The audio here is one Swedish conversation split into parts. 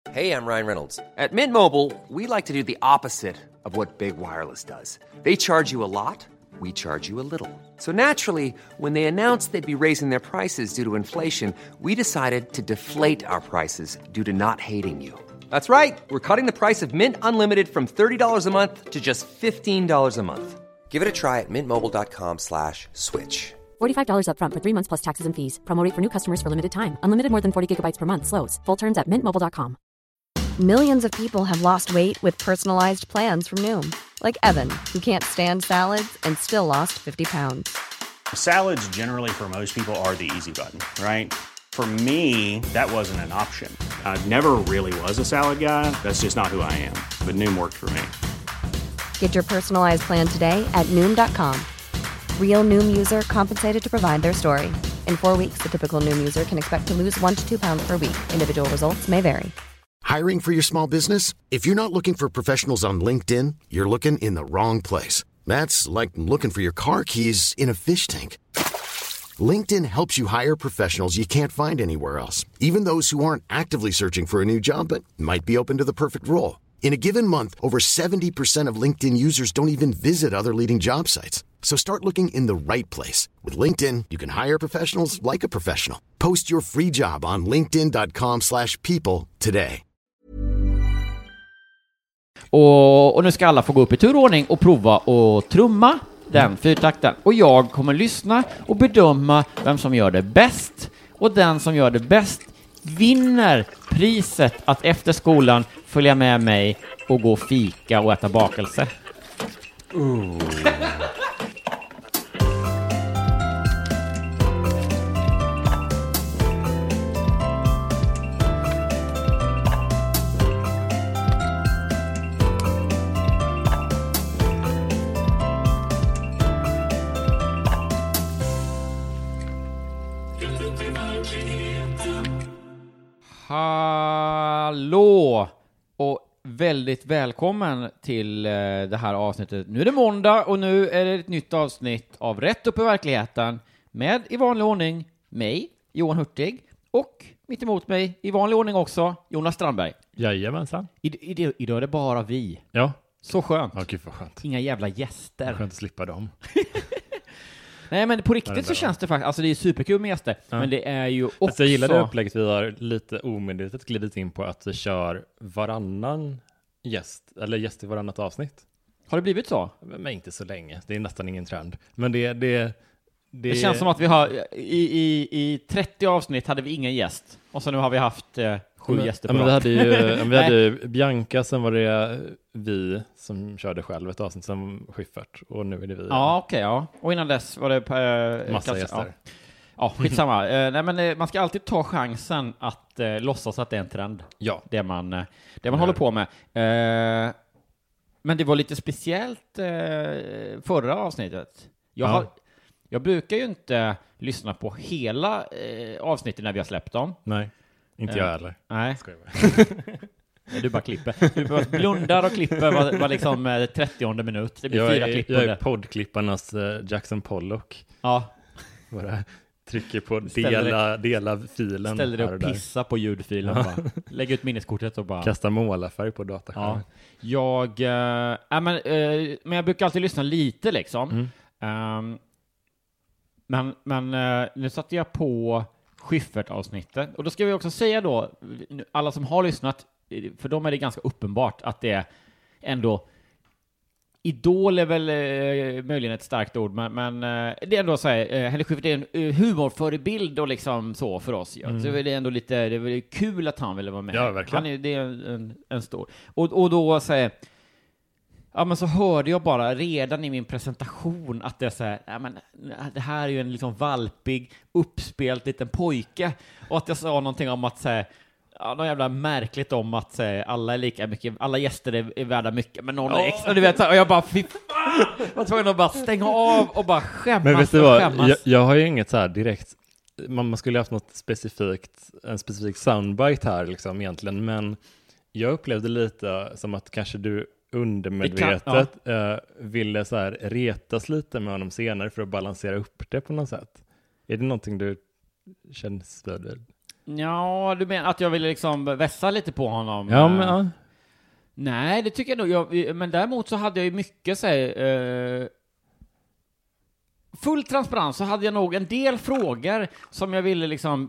Hey, I'm Ryan Reynolds. At Mint Mobile, we like to do the opposite of what Big Wireless does. They charge you a lot, we charge you a little. So naturally, when they announced they'd be raising their prices due to inflation, we decided to deflate our prices due to not hating you. That's right. We're cutting the price of Mint Unlimited from $30 a month to just $15 a month. Give it a try at mintmobile.com/switch. $45 up front for 3 months plus taxes and fees. Promo rate for new customers for limited time. Unlimited more than 40 gigabytes per month. Slows full terms at mintmobile.com. Millions of people have lost weight with personalized plans from Noom. Like Evan, who can't stand salads and still lost 50 pounds. Salads generally for most people are the easy button, right? For me, that wasn't an option. I never really was a salad guy. That's just not who I am. But Noom worked for me. Get your personalized plan today at Noom.com. Real Noom user compensated to provide their story. In 4 weeks, the typical Noom user can expect to lose 1 to 2 pounds per week. Individual results may vary. Hiring for your small business? If you're not looking for professionals on LinkedIn, you're looking in the wrong place. That's like looking for your car keys in a fish tank. LinkedIn helps you hire professionals you can't find anywhere else, even those who aren't actively searching for a new job but might be open to the perfect role. In a given month, over 70% of LinkedIn users don't even visit other leading job sites. So start looking in the right place. With LinkedIn, you can hire professionals like a professional. Post your free job on linkedin.com/people today. Och nu ska alla få gå upp i turordning och prova och trumma den fyrtakten. Och jag kommer lyssna och bedöma vem som gör det bäst. Och den som gör det bäst vinner priset att efter skolan följa med mig och gå fika och äta bakelse. Hallå och väldigt välkommen till det här avsnittet. Nu är det måndag och nu är det ett nytt avsnitt av Rätt upp i verkligheten med i vanlig ordning mig, Johan Hurtig, och mitt emot mig i vanlig ordning också Jonas Strandberg. Jajamensan. Idag är det bara vi. Ja. Så skönt. Ja, gud vad skönt. Inga jävla gäster. Skönt att slippa dem. Nej, men på riktigt så känns det faktiskt, alltså det är superkul med gäster, men det är ju också... Alltså, jag gillar det upplägget vi har lite omedvetet glidit in på, att vi kör varannan gäst, eller gäst i varannat avsnitt. Har det blivit så? Men inte så länge, det är nästan ingen trend. Men det känns som att vi har, i 30 avsnitt hade vi ingen gäst, och så nu har vi haft 7 gäster på vi hade ju Bianca, sen var det vi som körde själv ett avsnitt som Schyffert, och nu är det vi. Ja, okej, ja. Och innan dess var det massa gäster. Ja, skitsamma. Nej, men man ska alltid ta chansen att låtsas att det är en trend. Ja. Det man håller på med. Men det var lite speciellt förra avsnittet. Jag brukar ju inte lyssna på hela avsnitten när vi har släppt dem. Nej, inte jag heller. Nej. Du bara klipper. Du bara blundar och klipper var liksom 30:e minut. Det blir 4 klipp. Jag är poddklipparnas Jackson Pollock. Ja. Bara trycker på dela filen. Ställer dig och pissa på ljudfilen. Bara. Lägg ut minneskortet och bara... Kasta målarfärg på dataskärmen. Ja. Men jag brukar alltid lyssna lite liksom. Men nu satte jag på Schyffert-avsnittet. Och då ska vi också säga då, alla som har lyssnat, för dem är det ganska uppenbart att det är ändå... Idol är väl möjligen ett starkt ord, men det är ändå så här, Henrik Schyffert är en humorförebild och liksom så för oss. Ja. Så det är ändå lite, det är väl kul att han ville vara med. Ja, verkligen. Det är en stor. Och då så här, ja, men så hörde jag bara redan i min presentation att det är så här, ja, men det här är ju en liksom valpig, uppspelt liten pojke, och att jag sa någonting om att säga, ja, något jävla märkligt om att säga, alla är lika mycket, alla gäster är värda mycket, men någon är extra, du vet, och jag bara jag var tvungen att bara stänga av och bara skämmas. Men vet du vad, jag har ju inget så här direkt, man skulle haft något specifikt, en specifik soundbite här liksom egentligen, men jag upplevde lite som att kanske du undermedvetet ville så här retas lite med honom senare för att balansera upp det på något sätt. Är det någonting du känns för? Ja, du menar att jag ville liksom vässa lite på honom? Ja, men ja. Nej, det tycker jag nog. Men däremot så hade jag ju mycket full transparens, så hade jag nog en del frågor som jag ville liksom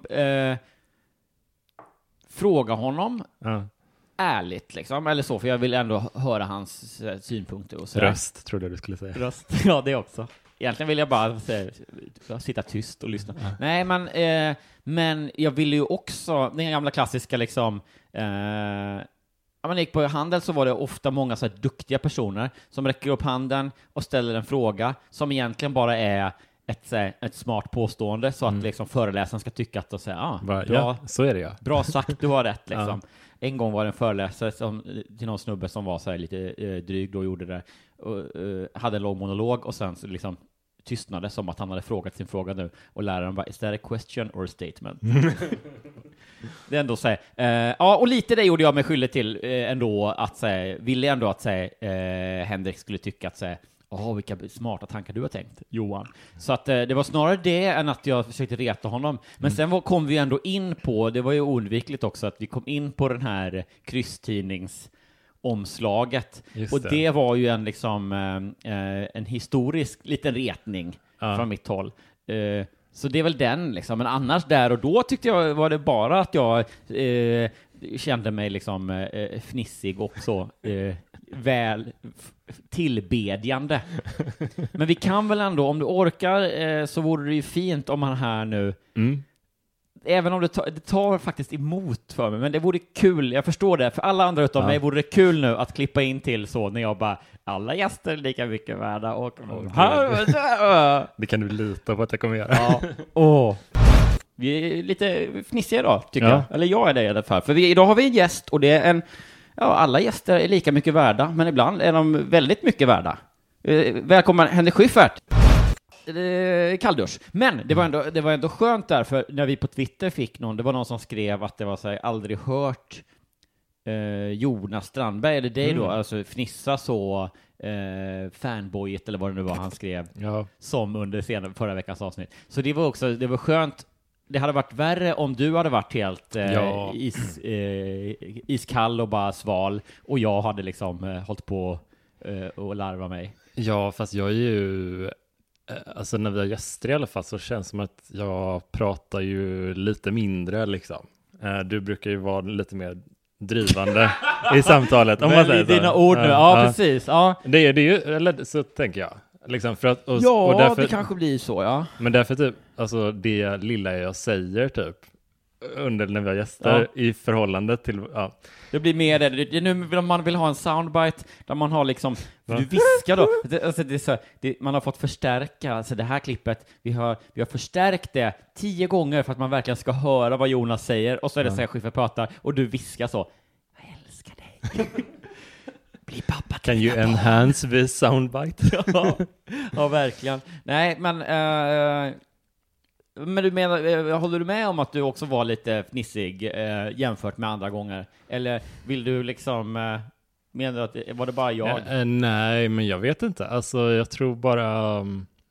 fråga honom ärligt liksom, eller så, för jag vill ändå höra hans synpunkter och så. Röst, trodde jag du skulle säga. Röst, ja, det också. Egentligen vill jag bara sitta tyst och lyssna. Nej, men jag ville ju också, den gamla klassiska liksom, när man gick på handel så var det ofta många så här duktiga personer som räcker upp handen och ställer en fråga som egentligen bara är ett smart påstående, så att liksom föreläsaren ska tycka att och säga, bra, så är det, ja. Bra sagt, du har rätt liksom. En gång var det en föreläsare till någon snubbe som var så här lite dryg då, gjorde det och hade en lång monolog och sen så liksom tystnade som att han hade frågat sin fråga nu, och läraren bara, is that a question or a statement? Det är ändå så här, ja, och lite det gjorde jag mig skyldig till ändå, att säga, ville ändå att säga Henrik skulle tycka att säga, vilka smarta tankar du har tänkt, Johan. Så att det var snarare det än att jag försökte reta honom. Men sen kom vi ändå in på, det var ju oundvikligt också, att vi kom in på den här krysstidningsomslaget. Och det var ju en liksom en historisk liten retning från mitt håll. Så det är väl den liksom. Men annars där och då tyckte jag var det bara att jag kände mig liksom fnissig och så väl tillbedjande. Men vi kan väl ändå, om du orkar, så vore det ju fint om han här nu, även om det tar faktiskt emot för mig, men det vore kul, jag förstår det, för alla andra utav mig vore det kul nu att klippa in till så när jag bara, alla gäster är lika mycket värda och det kan du lita på att jag kommer göra. Vi är lite fnissiga idag, tycker jag. Eller jag är det i alla fall. För idag har vi en gäst, och det är alla gäster är lika mycket värda, men ibland är de väldigt mycket värda. Välkommen Henrik Schyffert. Kalldusch. Men det var ändå skönt där, för när vi på Twitter fick det var någon som skrev att det var så här, aldrig hört Jonas Strandberg eller dig då, alltså fnissa så fanboyet eller vad det nu var han skrev, som under förra veckans avsnitt. Så det var skönt. Det hade varit värre om du hade varit helt iskall och bara sval, och jag hade liksom hållit på och larva mig. Ja, fast jag är ju, alltså när vi har gäster i alla fall, så känns det som att jag pratar ju lite mindre liksom. Du brukar ju vara lite mer drivande i samtalet. Om man säger dina ord nu, precis. Ja. Det är ju, eller så tänker jag. Liksom för att, och därför, det kanske blir så, ja. Men därför typ, alltså det lilla jag säger typ under när vi har gäster i förhållande till, det blir mer det nu man vill ha en soundbite där man har liksom, för du viskar då, alltså det är så, man har fått förstärka, alltså det här klippet, vi har förstärkt det 10 gånger för att man verkligen ska höra vad Jonas säger, och så är det så här Schyffert pratar och du viskar så, jag älskar dig. Bli pappa. Can you enhance this soundbite? Ja, verkligen. Nej, men du menar, håller du med om att du också var lite fnissig jämfört med andra gånger? Eller vill du liksom, menar du att var det bara jag? Nej, men jag vet inte. Alltså, jag tror bara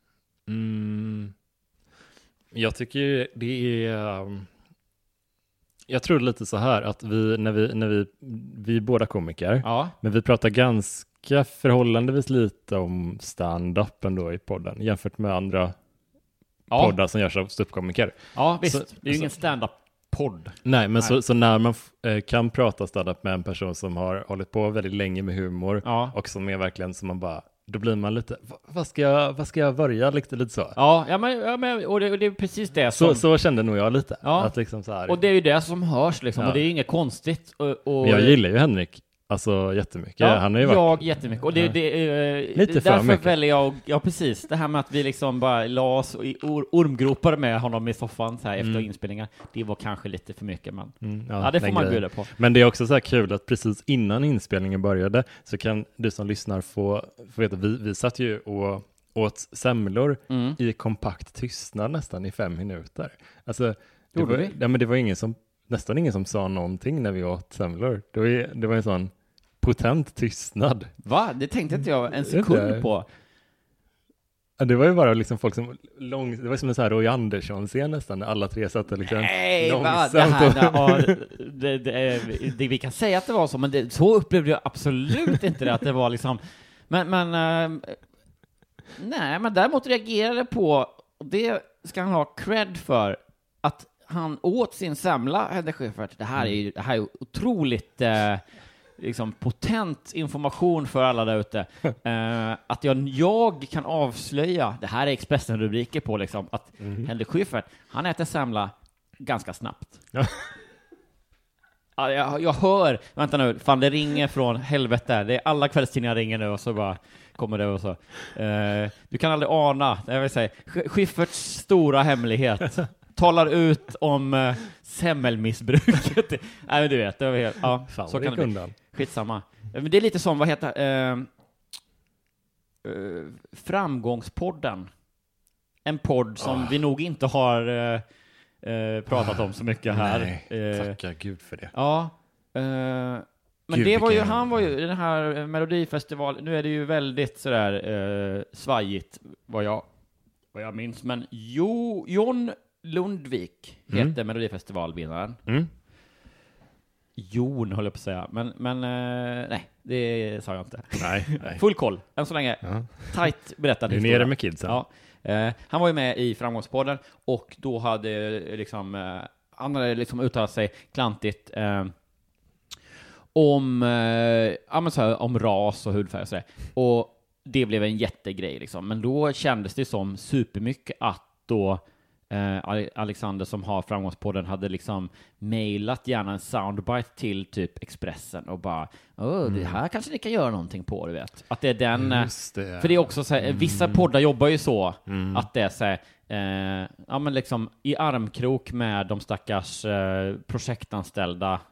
jag tycker det är jag tror lite så här att vi är båda komiker, men vi pratar ganska förhållandevis lite om stand-up ändå i podden jämfört med andra poddar som görs av ståuppkomiker. Ja, visst. Det är ju ingen stand-up-podd. Nej, men nej. Så när man kan prata stand-up med en person som har hållit på väldigt länge med humor och som är verkligen som man bara, då blir man lite, vad ska jag börja lite så. Ja, men och det är precis det som... Så kände nog jag lite. Att liksom så här... Och det är ju det som hörs liksom, och det är ju inget konstigt. Och... Jag gillar ju Henrik, alltså jättemycket. Han har ju varit... Jag jättemycket. Och det lite för därför mycket. väljer jag precis det här med att vi liksom bara la oss i ormgropar med honom i soffan så här efter inspelningar. Det var kanske lite för mycket, men det får man bjuda på. Men det är också så här kul att precis innan inspelningen började så kan du som lyssnar få veta, vi satt ju och åt semlor i kompakt tystnad nästan i 5 minuter. Alltså, det var nästan ingen som sa någonting när vi åt semlor. Det var en sån potent tystnad. Va? Det tänkte inte jag en sekund på. Det var ju bara liksom folk som det var som en sån här Roy Andersson-scen nästan, när alla tre satt liksom långsamt. Vi kan säga att det var så, men så upplevde jag absolut inte det, att det var liksom, men däremot reagerade på, och det ska han ha cred för, att han åt sin semla, Hedde Schyffert. Det här är otroligt liksom potent information för alla där ute. Att jag kan avslöja, det här är Expressen-rubriker på liksom, att Hedde Schyffert, han äter semla ganska snabbt. Ja, jag hör, vänta nu, fan det ringer från helvete. Det är alla kvällstidningar ringer nu och så bara kommer det och så. Du kan aldrig ana, jag vill säga, Schyfferts stora hemlighet. Talar ut om semmelmissbruket. Nej, men du vet, det var helt, ja, fan, så kan det bli. Undan. Skitsamma. Men det är lite som, vad heter Framgångspodden. En podd som vi nog inte har pratat om så mycket här. Nej, tacka Gud för det. Ja. Men Gud, det var ju, han var ju den här Melodifestival, nu är det ju väldigt sådär svajigt vad jag minns, men John Lundvik heter Melodifestivalvinnaren. Jon höll jag på att säga, men nej, det sa jag inte. Nej. Full koll, än så länge. Tight berättad historia. Du är nere med kidsen. Ja. Han var ju med i Framgångspodden, och då hade han hade liksom uttalat sig klantigt om ras och hudfärg och sådär. Och det blev en jättegrej liksom. Men då kändes det som supermycket att då Alexander, som har Framgångspodden, hade liksom mejlat gärna en soundbite till typ Expressen och bara, det här kanske ni kan göra någonting på, du vet. Att det är den, för det är också så här, vissa poddar jobbar ju så att det är så här, men liksom i armkrok med de stackars projektanställda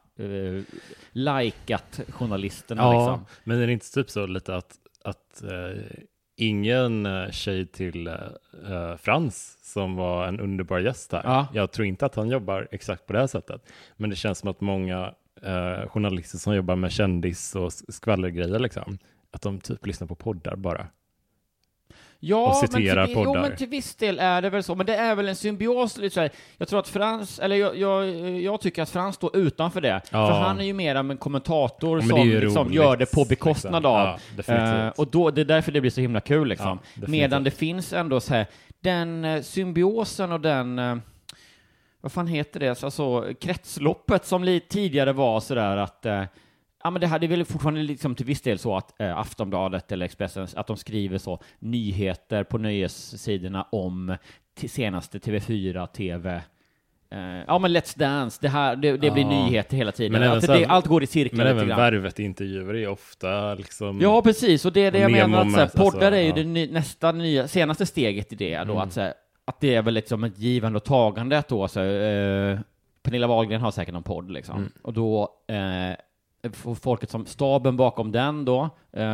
likat journalisterna liksom. Men är det inte typ så lite att ingen tjej till Frans, som var en underbar gäst här. Ja. Jag tror inte att han jobbar exakt på det här sättet. Men det känns som att många journalister som jobbar med kändis och skvallergrejer liksom, att de typ lyssnar på poddar bara. Ja, och citerar poddar. Men till viss del är det väl så. Men det är väl en symbios. Liksom. Jag tror att Frans, eller jag tycker att Frans står utanför det. Ja. För han är ju mer en kommentator som liksom gör det på bekostnad av. Ja, och då, det är därför det blir så himla kul. Liksom. Ja, medan det finns ändå så här, den symbiosen och den, vad fan heter det? Alltså kretsloppet som tidigare var så där att men det här är väl fortfarande liksom till viss del så att Aftonbladet eller Expressen, att de skriver så nyheter på nöjessidorna om senaste TV4, TV. Men Let's Dance, det blir nyheter hela tiden. Men att allt går i cirklar. Men även Värvet intervjuer är ofta liksom... Ja, precis. Och det är det jag menar. Att poddar är ju det nästa senaste steget i det. Då, att det är väl liksom ett givande och tagande. Att då, Pernilla Wahlgren har säkert någon podd. Liksom. Och då... folket som staben bakom den då,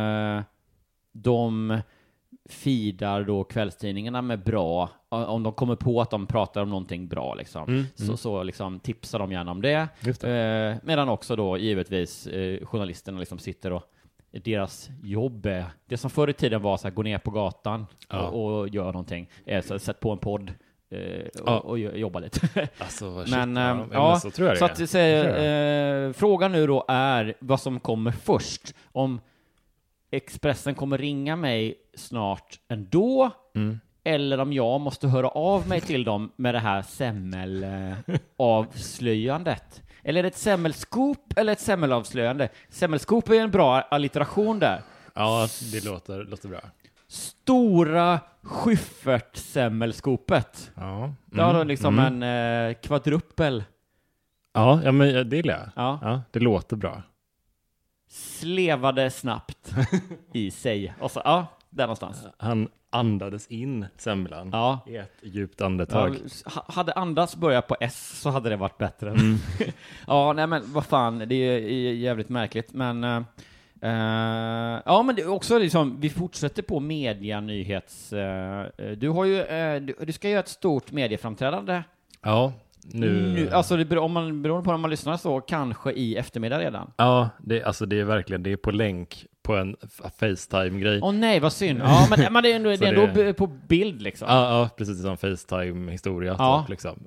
de feedar då kvällstidningarna med bra, om de kommer på att de pratar om någonting bra liksom, så liksom tipsar de gärna om det. Medan också då givetvis journalisterna liksom sitter och deras jobb är, det som förr i tiden var så här, gå ner på gatan och gör någonting, så sätt på en podd och jobba lite. Alltså, så tror jag det. Så att frågan nu då är vad som kommer först. Om Expressen kommer ringa mig snart ändå, eller om jag måste höra av mig till dem med det här semmelavslöjandet. Eller är det ett semmelscoop eller ett semmelavslöjande? Semmelscoop är en bra alliteration där. Ja, det låter bra. Stora Schyffert-semmelskopet. Ja. Det har liksom en kvadruppel. Ja, men det gillar jag. Ja, det låter bra. Slevade snabbt i sig. Och så, där någonstans. Han andades in semlan i ett djupt andetag. Ja, hade andas börjat på S så hade det varit bättre. Nej men vad fan, det är jävligt märkligt. Men men det är också liksom, vi fortsätter på medianyhets. Du har ju du ska göra ett stort medieframträdande. Ja, nu. Alltså beroende på om man lyssnar så kanske i eftermiddag redan. Ja, det är verkligen, det är på länk på en FaceTime-grej. Nej, vad synd. Ja, men det är ändå på bild liksom. Ja, precis som FaceTime-historia. Ja. Typ, liksom.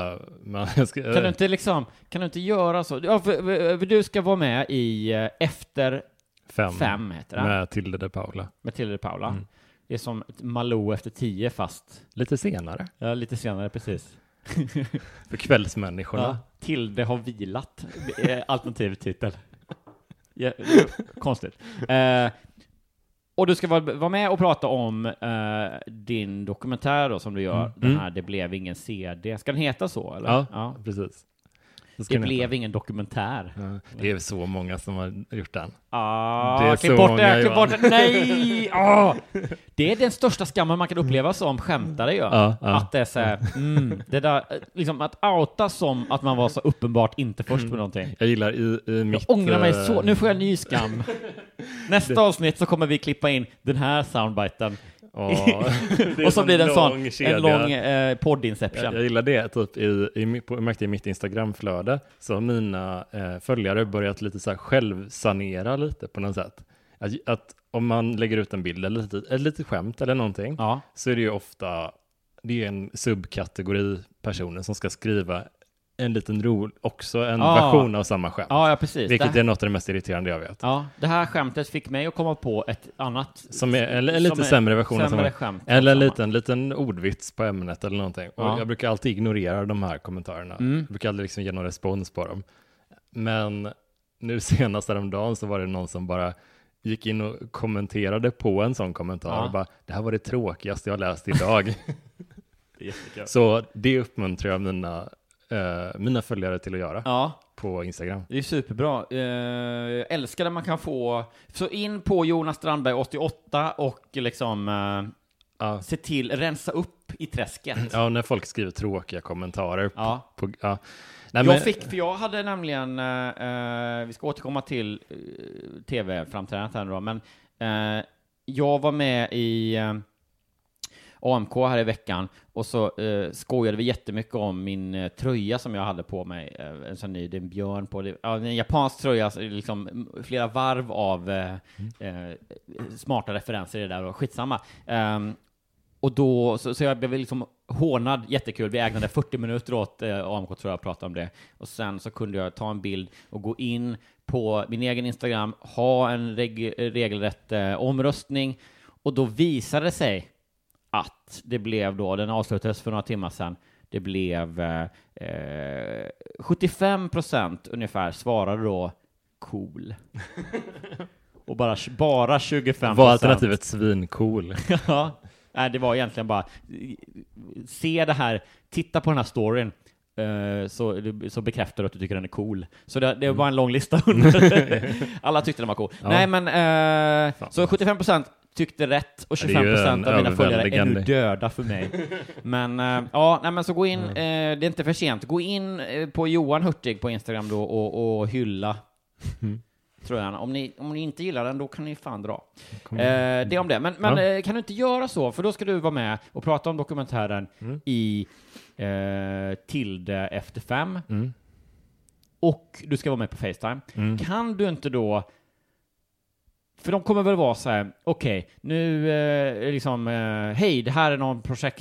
Kan du inte göra så? Ja, för du ska vara med i Efter 5 heter det. Med Tilde de Paula. Med Tilde de Paula. Det är som ett Malou efter 10 fast... Lite senare. Ja, lite senare, precis. För kvällsmänniskorna. Ja, Tilde har vilat. Alternativ titel. Ja, konstigt. Och du ska vara med och prata om din dokumentär då, som du gör. Den här Det blev ingen CD. Ska den heta så? Eller? Ja, precis. Det blev ingen dokumentär. Ja, det är så många som har gjort den. Klipp bort det. Nej! Det är den största skammen man kan uppleva som skämtare gör. Att det är så här, det där, liksom att outa som att man var så uppenbart inte först med någonting. Jag gillar i mitt... Jag ångrar mig så. Nu får jag ny skam. Nästa avsnitt så kommer vi klippa in den här soundbiten. Och så blir det en lång podd-inception. Jag gillar det typ i mitt Instagram-flöde, så mina följare börjat lite så här självsanera lite på något sätt. Att om man lägger ut en bild eller ett litet skämt eller någonting, så är det ju ofta det är en subkategori personer som ska skriva en liten version av samma skämt. Ja, precis. Vilket är något av det mest irriterande jag vet. Ja, det här skämtet fick mig att komma på ett annat... Som är en lite sämre version av samma skämt. Eller en liten ordvits på ämnet eller någonting. Och Ja. jag brukar alltid ignorera de här kommentarerna. Jag brukar aldrig liksom ge någon respons på dem. Men nu senast häromdagen så var det någon som bara gick in och kommenterade på en sån kommentar. Och bara, det här var det tråkigaste jag läst idag. Så det uppmuntrar jag mina följare till att göra på Instagram. Det är superbra. Jag älskar det man kan få. Så in på Jonas Strandberg 88 och liksom se till, rensa upp i träsket. Ja, när folk skriver tråkiga kommentarer. Jag hade nämligen, vi ska återkomma till tv-framträdandet här då, men jag var med i AMK här i veckan och så skojade vi jättemycket om min tröja som jag hade på mig, en sån ny, det är en björn på det, en japansk tröja, liksom flera varv av smarta referenser i det där och skitsamma. Och då, så jag blev liksom hånad, jättekul. Vi ägnade 40 minuter åt AMK, tror jag, pratade om det. Och sen så kunde jag ta en bild och gå in på min egen Instagram, ha en regelrätt omröstning. Och då visade det sig att det blev då, den avslutades för några timmar sedan, det blev 75% ungefär svarade då cool. Och bara 25%. Var alternativet svincool? Ja. Nej, det var egentligen bara se det här, titta på den här storyn, så bekräftar du att du tycker den är cool. Så det var en lång lista under. Alla tyckte den var cool. Ja. Nej, men så 75% tyckte rätt och 25% av mina följare är nu döda för mig. Men men så gå in, det är inte för sent. Gå in på Johan Hurtig på Instagram då och hylla. Tror jag. Om ni inte gillar den, då kan ni fan dra. Det om det. Men kan du inte göra så? För då ska du vara med och prata om dokumentären i Tilde efter 5. Och du ska vara med på FaceTime. Kan du inte då... För de kommer väl vara så här, okej, nu liksom, hej, det här är någon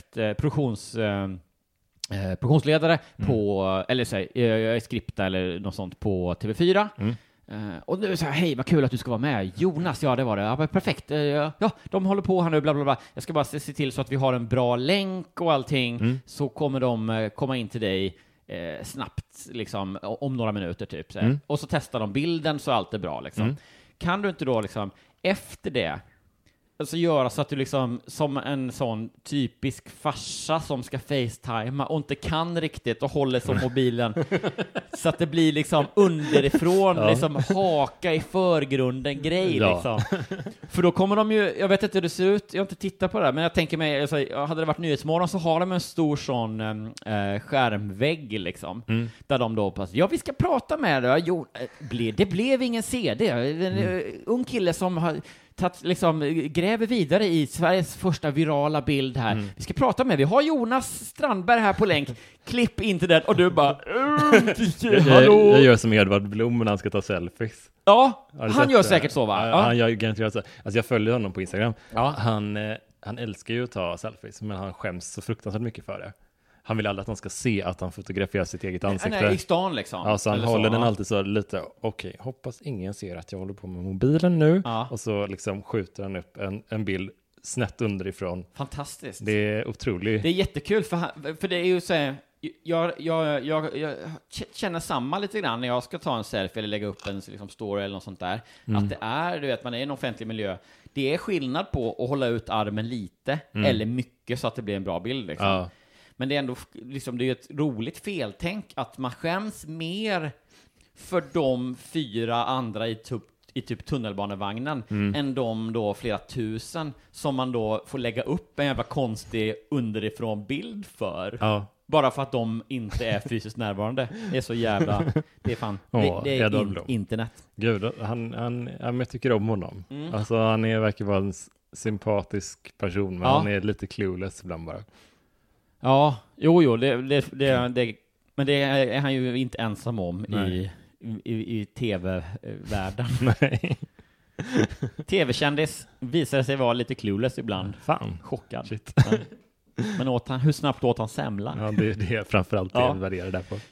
produktionsledare på, eller säg, jag är skripta eller något sånt på TV4. Och nu så här, hej, vad kul att du ska vara med. Jonas, ja det var det. Ja, perfekt. Ja, de håller på här nu, bla bla bla. Jag ska bara se till så att vi har en bra länk och allting. Så kommer de komma in till dig snabbt, liksom, om några minuter typ. Så och så testar de bilden så allt är bra, liksom. Kan du inte då liksom efter det alltså göra så att du liksom som en sån typisk farsa som ska facetima och inte kan riktigt och håller som mobilen så att det blir liksom underifrån liksom haka i förgrunden grej liksom. För då kommer de ju, jag vet inte hur det ser ut, jag har inte tittat på det här, men jag tänker mig, alltså, hade det varit Nyhetsmorgon så har de en stor sån skärmvägg liksom, där de då vi ska prata med det. Jo, det blev ingen CD. En ung kille som har liksom gräver vidare i Sveriges första virala bild här. Vi ska prata med, vi har Jonas Strandberg här på länk. Klipp inte den och du bara hallå. Jag gör som Edvard Blom när han ska ta selfies. Ja, han gör säkert så, va? Ja. Han gör garanterat så. Alltså jag följer honom på Instagram. Ja. Han älskar ju att ta selfies, men han skäms så fruktansvärt mycket för det. Han vill aldrig att de ska se att han fotograferar sitt eget ansikte. Nej, i stan liksom. Ja, så han håller den alltid så lite, okej, hoppas ingen ser att jag håller på med mobilen nu. Ja. Och så liksom skjuter han upp en bild snett underifrån. Fantastiskt. Det är otroligt. Det är jättekul, för det är ju så här, jag känner samma lite grann när jag ska ta en selfie eller lägga upp en liksom story eller något sånt där. Att det är, du vet, man är i en offentlig miljö. Det är skillnad på att hålla ut armen lite eller mycket så att det blir en bra bild liksom. Ja. Men det är ändå liksom, det är ett roligt feltänk att man skäms mer för de 4 andra i typ tunnelbanevagnen än de då flera tusen som man då får lägga upp en jävla konstig underifrån bild för. Ja. Bara för att de inte är fysiskt närvarande. Det är så jävla... Det är fan... det är internet. Gud, jag tycker om honom. Alltså han verkar vara en sympatisk person, men han är lite clueless ibland bara. Ja, jo, men det är han ju inte ensam om i tv-världen. Nej. TV-kändis visar sig vara lite clueless ibland. Fan. Chockad. Shit. Men hur snabbt åt han semla? Ja, det är framförallt det jag värderar där på.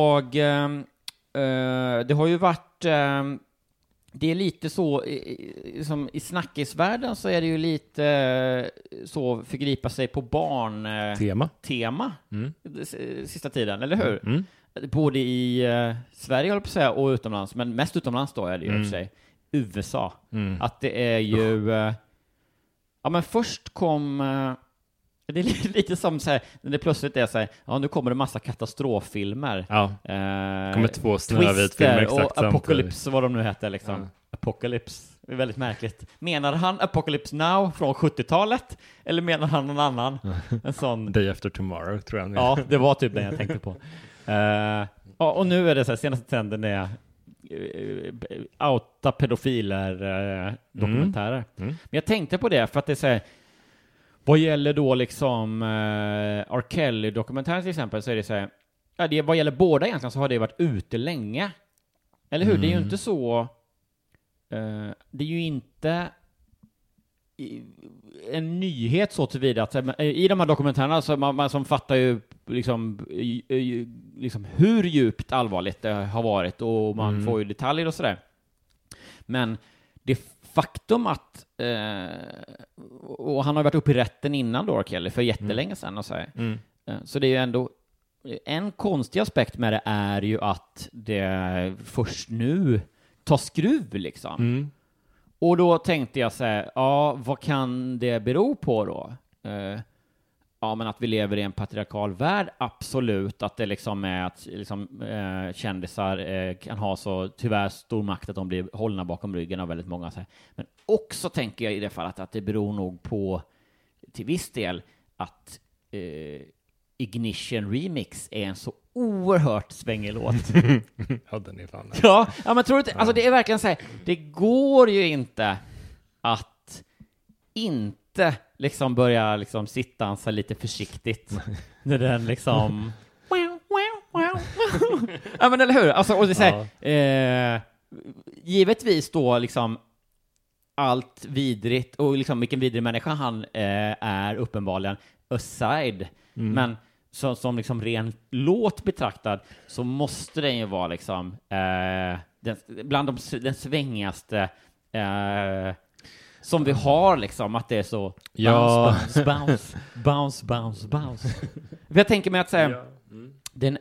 Det har ju varit... det är lite så, som i snackisvärlden så är det ju lite så förgripa sig på barn tema sista tiden, eller hur? Både i Sverige, håller på att säga, och utomlands, men mest utomlands då är det ju i sig USA. Att det är ju ja, men först kom det är lite som så här, när det plötsligt är så här, ja, nu kommer det massa katastroffilmer. Ja. Kommer 2 Snövit-filmer exakt och Apocalypse, vad de nu heter liksom. Ja. Apocalypse, det är väldigt märkligt. Menar han Apocalypse Now från 70-talet? Eller menar han någon annan? En sån... Day After Tomorrow, tror jag. Ja, det var typ det jag tänkte på. Och nu är det så här, senaste trenden är outa pedofiler dokumentärer. Men jag tänkte på det för att det är så här, vad gäller då liksom R. Kelly-dokumentären till exempel, så är det så här, ja, vad gäller båda egentligen så har det varit ute länge. Eller hur? Det är ju inte så... det är ju inte en nyhet så tillvida att i de här dokumentärerna så man som fattar ju liksom hur djupt allvarligt det har varit och man får ju detaljer och sådär. Men det faktum att och han har varit uppe i rätten innan då, Kelly, för jättelänge sedan och så här. Så det är ju ändå en konstig aspekt med det är ju att det först nu tar skruv liksom. Och då tänkte jag så här, ja, vad kan det bero på då? Ja, men att vi lever i en patriarkal värld, absolut. Att det liksom är att liksom, kändisar kan ha så tyvärr stor makt att de blir hållna bakom ryggen av väldigt många. Så här. Men också tänker jag i det fallet att det beror nog på till viss del att Ignition Remix är en så oerhört svängig låt. Ja, den är fan. Ja, men tror du inte, alltså det är verkligen så här, det går ju inte att inte liksom börja liksom sittansa lite försiktigt när den liksom ja, men eller hur? Alltså, och det är så här, givetvis då liksom allt vidrigt och liksom vilken vidrig människa han är uppenbarligen aside. Men som liksom ren låt betraktad så måste den ju vara liksom bland den svängigaste som vi har liksom, att det är så bounce. Jag tänker mig att säga den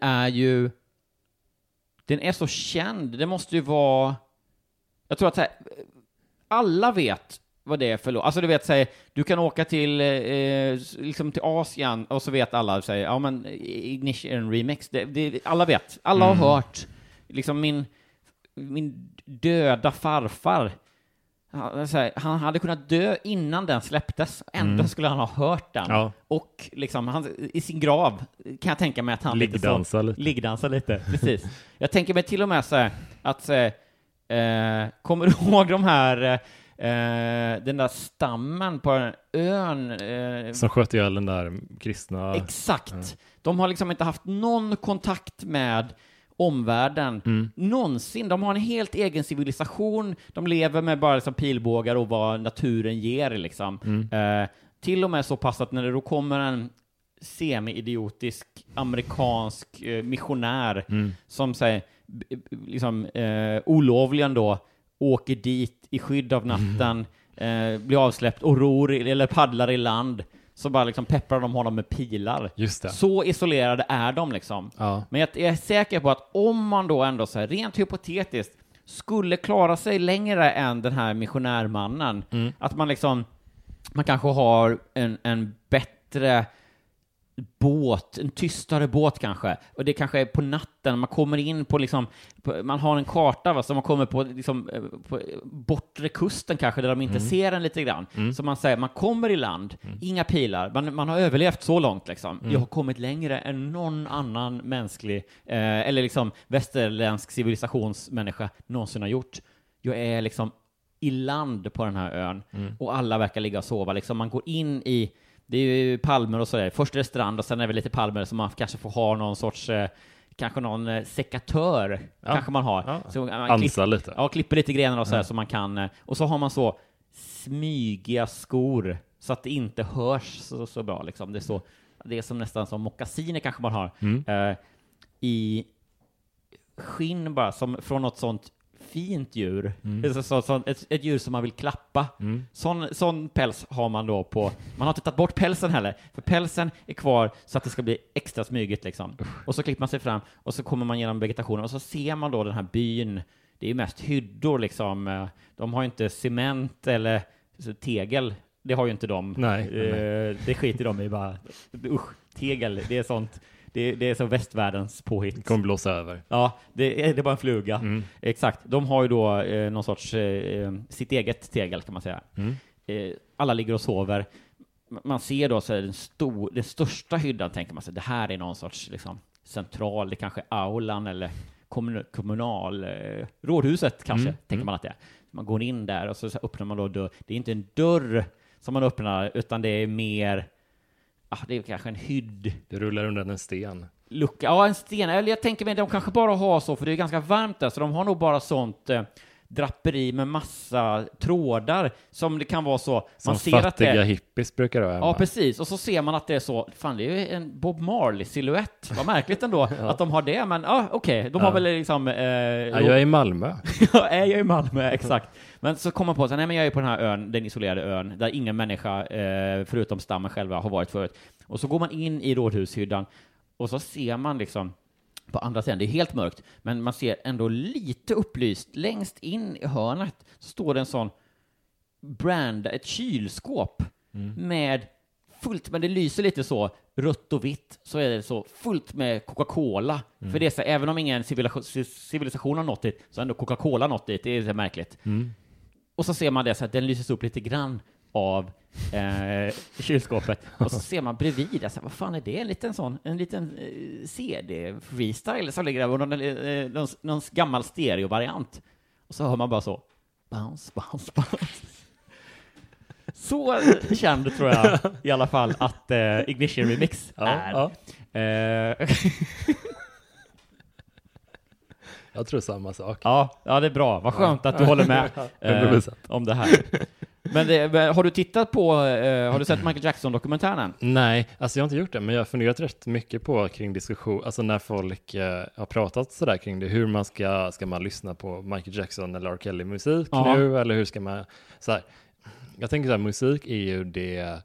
är så känd, det måste ju vara, jag tror att här, alla vet vad det är för låt. Alltså du vet, säg, du kan åka till liksom till Asien och så vet alla, säger, ja men Ignition Remix, alla vet, alla har hört liksom min döda farfar. Han hade kunnat dö innan den släpptes. Ändå skulle han ha hört den. Ja. Och liksom, han, i sin grav kan jag tänka mig att han liggdansar lite. Precis. Jag tänker mig till och med så här, att kommer du ihåg de här den där stammen på den ön. Som sköt ihjäl den där kristna. Exakt. De har liksom inte haft någon kontakt med omvärlden någonsin. De har en helt egen civilisation. De lever med bara liksom pilbågar och vad naturen ger liksom. Till och med så pass att när det då kommer en semi-idiotisk amerikansk missionär som säger liksom olovligen då åker dit i skydd av natten, blir avsläppt och ror eller paddlar i land, så bara liksom pepprar de honom med pilar. Just det. Så isolerade är de liksom. Ja. Men jag är säker på att om man då ändå så här, rent hypotetiskt skulle klara sig längre än den här missionärmannen, att man liksom man kanske har en bättre båt, en tystare båt kanske, och det kanske är på natten, man kommer in på liksom, man har en karta va, så man kommer på liksom på bortre kusten kanske, där de inte ser en lite grann, så man säger, man kommer i land, inga pilar, man har överlevt så långt liksom, jag har kommit längre än någon annan mänsklig eller liksom västerländsk civilisationsmänniska någonsin har gjort. Jag är liksom i land på den här ön och alla verkar ligga och sova liksom, man går in i, det är ju palmer och sådär. Först är det strand och sen är det lite palmer som man kanske får ha någon sorts, kanske någon sekatör kanske man har. Ja. Så man Ansa lite. Ja, klipper lite grenar och sådär så man kan, och så har man så smygiga skor så att det inte hörs så bra liksom. Det är som nästan som mockasiner kanske man har. I skinn bara, som från något sånt fint djur. Ett djur som man vill klappa. Sån päls har man då på. Man har inte tagit bort pälsen heller. För pälsen är kvar så att det ska bli extra smygigt liksom. Och så klipper man sig fram och så kommer man genom vegetationen och så ser man då den här byn. Det är ju mest hyddor liksom. De har ju inte cement eller tegel. Det har ju inte de. Nej. Det skiter de i bara. Tegel, det är sånt. Det är så västvärldens påhitt. Det kommer blåsa över. Ja, det är bara en fluga. Exakt. De har ju då någon sorts sitt eget tegel kan man säga. Alla ligger och sover. Man ser då så den största hyddan, tänker man sig. Det här är någon sorts liksom, central, det kanske aulan eller kommunal rådhuset kanske, tänker man att det är. Man går in där och så öppnar man då dörr. Det är inte en dörr som man öppnar, utan det är mer det är kanske en hydd. Det rullar under en sten. Lucka. Ja, en sten. Eller jag tänker mig, de kanske bara har så, för det är ganska varmt där, så de har nog bara sånt draperi med massa trådar som det kan vara så. Som man ser fattiga att det hippies brukar det vara. Ja, precis. Och så ser man att det är så, fan det är ju en Bob Marley-silhuett. Vad märkligt ändå att de har det, men okej. De har väl liksom... jag är i Malmö. Ja, jag är i Malmö, exakt. Men så kommer man på sig, nej men jag är på den här ön, den isolerade ön, där ingen människa, förutom stammen själva, har varit förut. Och så går man in i rådhushyddan och så ser man liksom på andra sidan, det är helt mörkt, men man ser ändå lite upplyst. Längst in i hörnet så står det en sån ett kylskåp med fullt, men det lyser lite så rött och vitt, så är det så fullt med Coca-Cola. För det är så, även om ingen civilisation har nått dit, så har ändå Coca-Cola nått dit. Det är så märkligt. Och så ser man det så att den lyses upp lite grann av kylskåpet. Och så ser man bredvid där, så vad fan är det? En liten CD-freestyle som ligger där, och någon gammal stereo-variant. Och så hör man bara så bounce, bounce, bounce. Så kände, tror jag, i alla fall att Ignition Remix är. Ja. Jag tror samma sak. Ja, det är bra. Vad skönt att du håller med om det här. Men har du tittat på, har du sett Michael Jackson-dokumentären? Nej, alltså jag har inte gjort det, men jag har funderat rätt mycket på kring diskussion, alltså när folk har pratat sådär kring det, hur man ska man lyssna på Michael Jackson eller R. Kelly-musik nu, eller hur ska man, så här, jag tänker så här, musik är ju det,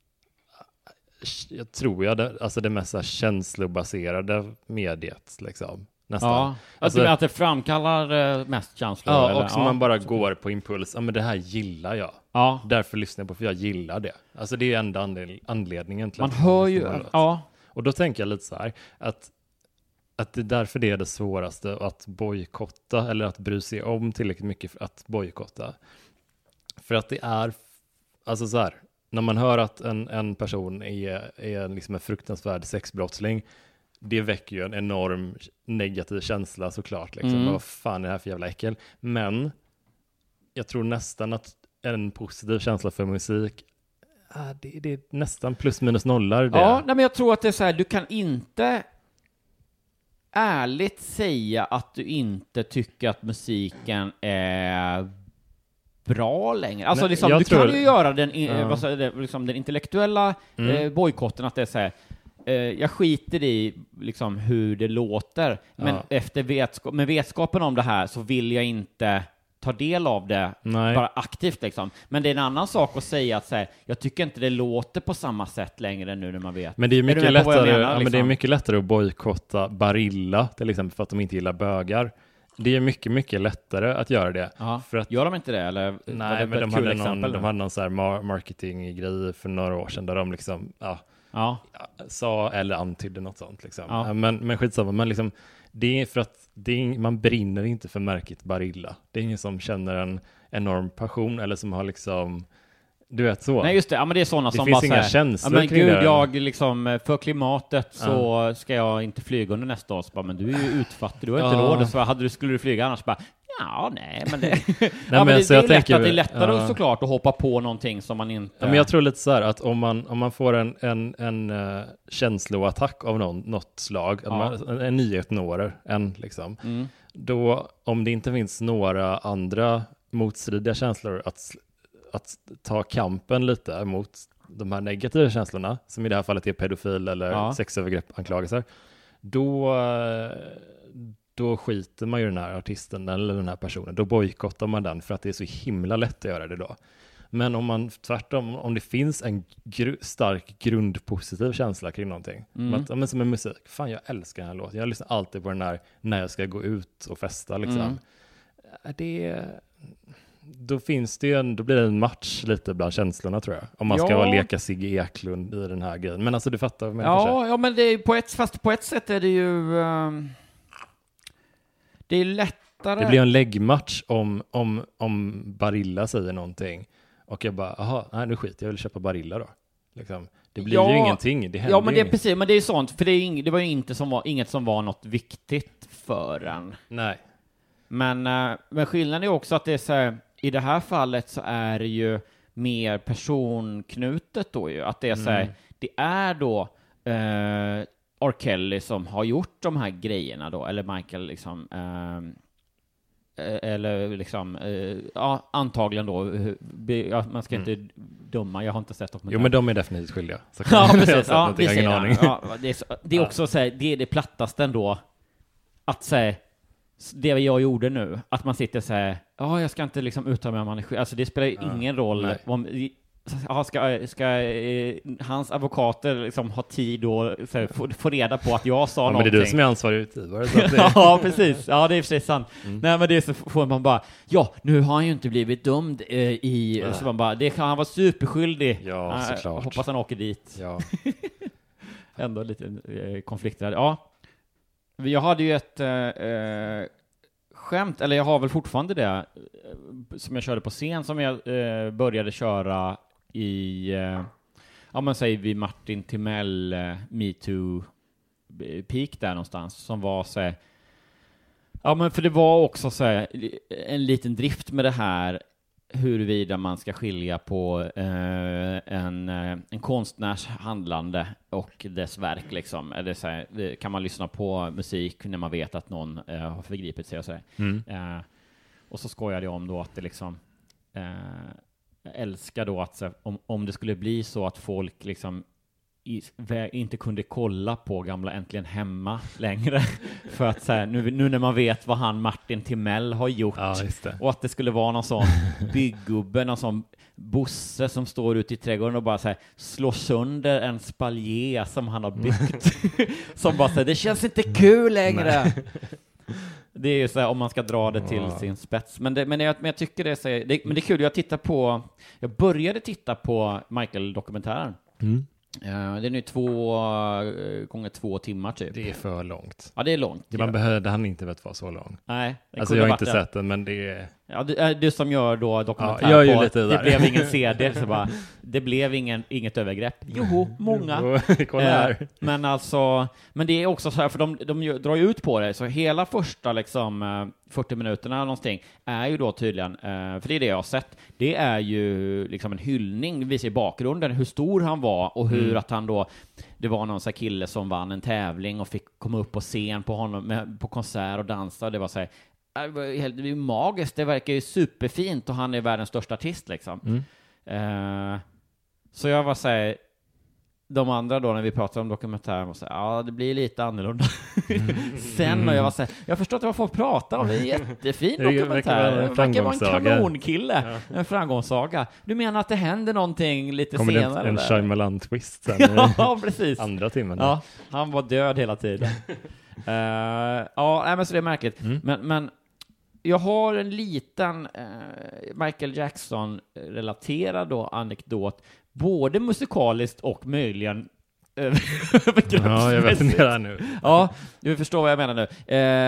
jag tror alltså det mest så här känslobaserade mediet liksom. Nästan. Ja, alltså, att det framkallar mest känslor. Ja, eller? och som man bara går på impuls. Ja, men det här gillar jag. Ja. Därför lyssnar jag på, för jag gillar det. Alltså det är enda anledningen till man att hör ju, ja. Och då tänker jag lite så här, att det är därför det är det svåraste att bojkotta, eller att bry sig om tillräckligt mycket för att bojkotta. För att det är, alltså så här, när man hör att en person är liksom en fruktansvärd sexbrottsling, det väcker ju en enorm negativ känsla såklart. Liksom. Vad fan är det här för jävla äckel? Men jag tror nästan att en positiv känsla för musik. Det är nästan plus minus nollar. Det. Ja, men jag tror att det är så här, du kan inte ärligt säga att du inte tycker att musiken är bra längre. Alltså liksom, du kan ju göra den intellektuella bojkotten, att det är så här, jag skiter i liksom hur det låter, men med vetskapen om det här så vill jag inte ta del av det bara aktivt liksom. Men det är en annan sak att säga att säga, jag tycker inte det låter på samma sätt längre nu när man vet. Men det är mycket lättare, men det är mycket lättare att bojkotta Barilla till exempel för att de inte gillar bögar. Det är mycket, mycket lättare att göra det. För att, gör de inte det? Eller? Nej, men de hade någon så här marketinggrej för några år sedan där de liksom sa eller antydde något sånt liksom. Men skitsamma, men liksom, det är för att man brinner inte för märket Barilla. Det är ingen som känner en enorm passion eller som har liksom, du vet så. Nej just det, men det är sådana som bara säger, det finns inga känslor men gud, jag liksom, för klimatet så ska jag inte flyga under nästa år. Så bara, men du är ju utfattig, du har inte råd. Så skulle du flyga annars bara, men det men det är lätt att det är lättare såklart att hoppa på någonting som man inte... Ja, men jag tror lite så här att om man får en känsloattack av något slag, en nyhet når liksom, då om det inte finns några andra motstridiga känslor att ta kampen lite mot de här negativa känslorna, som i det här fallet är pedofil eller sexövergrepp anklagelser, då skiter man ju den här artisten eller den här personen. Då bojkottar man den för att det är så himla lätt att göra det då. Men om man tvärtom, om det finns en stark grundpositiv känsla kring någonting, men som en musik, fan jag älskar den här låten. Jag lyssnar alltid på den här när jag ska gå ut och festa liksom. Då blir det en match lite bland känslorna tror jag. Om man ska leka Sigge Eklund i den här grejen. Men alltså du fattar vad jag menar. Ja, men det är på ett sätt är det ju det är lättare. Det blir en läggmatch om Barilla säger någonting. Och jag bara, nu skiter jag vill köpa Barilla då. Liksom. Det blir ju ingenting. Det händer men det är precis, men det är sånt. För det var ju inget som var något viktigt för en. Nej. Men skillnaden är också att det är så här, i det här fallet så är det ju mer personknutet då ju. Att det är så här, det är då R. Kelly som har gjort de här grejerna då, eller Michael liksom, eller liksom, antagligen då, man ska inte döma, jag har inte sett dokumentären. Jo, men de är definitivt skyldiga. Så precis. Det är också så här, det är det plattaste ändå, att säga det jag gjorde nu, att man sitter så här, jag ska inte liksom uttala mig om man är skyldig. Alltså det spelar ingen roll om ska hans advokater liksom ha tid och få reda på att jag sa någonting. Men det är du som är ansvarig utgivare. Ja, precis. Ja, det är precis sant. Nej, men det är så får man bara, nu har han ju inte blivit dömd så man bara, han var superskyldig. Ja, såklart. Hoppas han åker dit. Ja. Ändå lite konflikter. Ja. Jag hade ju ett skämt, eller jag har väl fortfarande det, som jag körde på scen, som jag började köra i, säger vi Martin Timell MeToo peak där någonstans, som var så här, men för det var också så här, en liten drift med det här, huruvida man ska skilja på en konstnärs handlande och dess verk liksom. Eller så här, kan man lyssna på musik när man vet att någon har förgripit sig och så här. Och så skojade jag om då att det liksom älskar då att så, om det skulle bli så att folk liksom inte kunde kolla på gamla Äntligen Hemma längre för att så här, nu när man vet vad han Martin Timell har gjort, och att det skulle vara någon sån bygggubbe, någon sån Bosse som står ute i trädgården och bara så här, slår sönder en spaljer som han har byggt som bara så här, det känns inte kul längre. Det är ju så här, om man ska dra det till sin spets. Men jag tycker det är så här, men det är kul. Jag började titta på Michael-dokumentären. Det är nu 2 gånger 2 timmar typ. Det är för långt. Ja, det är långt. Man behövde han inte vet vara så lång. Nej. Alltså jag har inte sett den, men det är... Ja, du som gör då dokumentär jag är på lite det där. blev ingen CD, så bara, det blev inget övergrepp. Joho, många. Kolla här. Men det är också så här, för de drar ju ut på det, så hela första liksom 40 minuterna någonting är ju då tydligen, för det är det jag har sett, det är ju liksom en hyllning, visar i bakgrunden hur stor han var och hur att han då, det var någon så här kille som vann en tävling och fick komma upp på scen på honom på konsert och dansa, och det var så här, det är ju magiskt, det verkar ju superfint och han är världens största artist liksom. Så jag var såhär, de andra då när vi pratade om dokumentären var såhär, ja det blir lite annorlunda. Sen och jag var såhär, jag förstår inte vad folk pratar om, det är en jättefin dokumentär, det verkar vara en kanonkille, en framgångssaga. Du menar att det händer någonting lite kommer senare? Kommer en Shyamalan-twist sen? Ja, precis. Andra timmen. Ja, han var död hela tiden. Men så det är märkligt. Men jag har en liten Michael Jackson-relaterad då anekdot, både musikaliskt och möjligen ja, jag vet inte det nu. Ja, du förstår vad jag menar nu.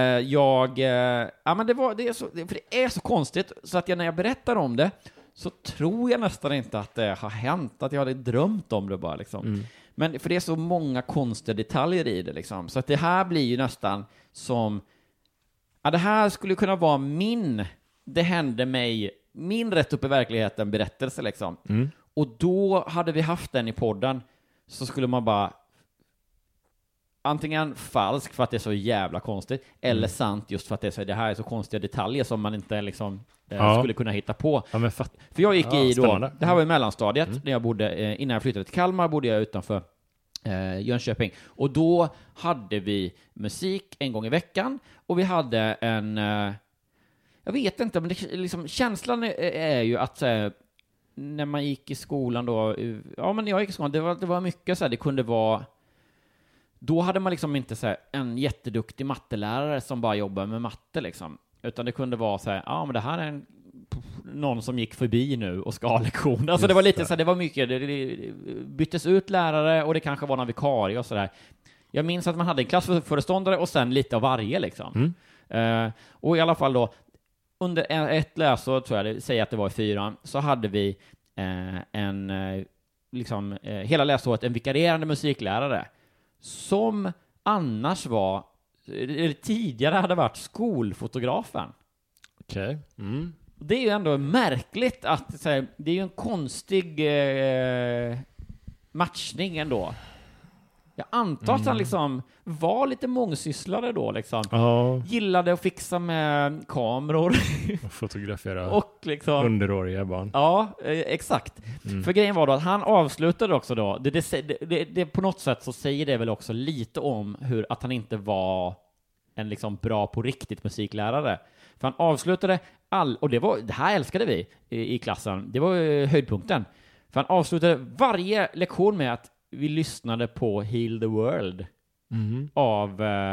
Men det är så konstigt så att när jag berättar om det så tror jag nästan inte att det har hänt, att jag hade drömt om det bara liksom. Men för det är så många konstiga detaljer i det liksom, så att det här blir ju nästan som, det här skulle kunna vara det hände mig, min rätt upp i verkligheten berättelse liksom. Och då hade vi haft den i podden, så skulle man bara antingen falsk för att det är så jävla konstigt, eller sant just för att det här är så konstiga detaljer som man inte liksom skulle kunna hitta på. Ja, för jag gick i då, spännande. det här var i mellanstadiet, när jag bodde, innan jag flyttade till Kalmar bodde jag utanför Jönköping, och då hade vi musik en gång i veckan, och vi hade en jag vet inte, men det, liksom, känslan är ju att när man gick i skolan då, men jag gick i skolan, det var mycket så här, det kunde vara, då hade man liksom inte så här, en jätteduktig mattelärare som bara jobbar med matte liksom, utan det kunde vara så här, men det här är någon som gick förbi nu och ska ha lektion. Alltså det var lite så här, det var mycket, det byttes ut lärare och det kanske var någon vikarie och så där. Jag minns att man hade en klassföreståndare och sen lite av varje liksom. Och i alla fall då, under ett läsår tror jag, säger att det var i 4, så hade vi hela läsåret en vikarierande musiklärare som annars var, tidigare hade varit skolfotografen. Okej. Det är ju ändå märkligt att det är ju en konstig matchning ändå. Jag antar att han liksom var lite mångsysslare då liksom. Gillade att fixa med kameror och fotografera och liksom underåriga barn. Ja, exakt. För grejen var då att han avslutade också då, det på något sätt så säger det väl också lite om att han inte var en liksom bra på riktigt musiklärare. För han avslutade och det här älskade vi i klassen. Det var höjdpunkten. För han avslutade varje lektion med att vi lyssnade på Heal the World av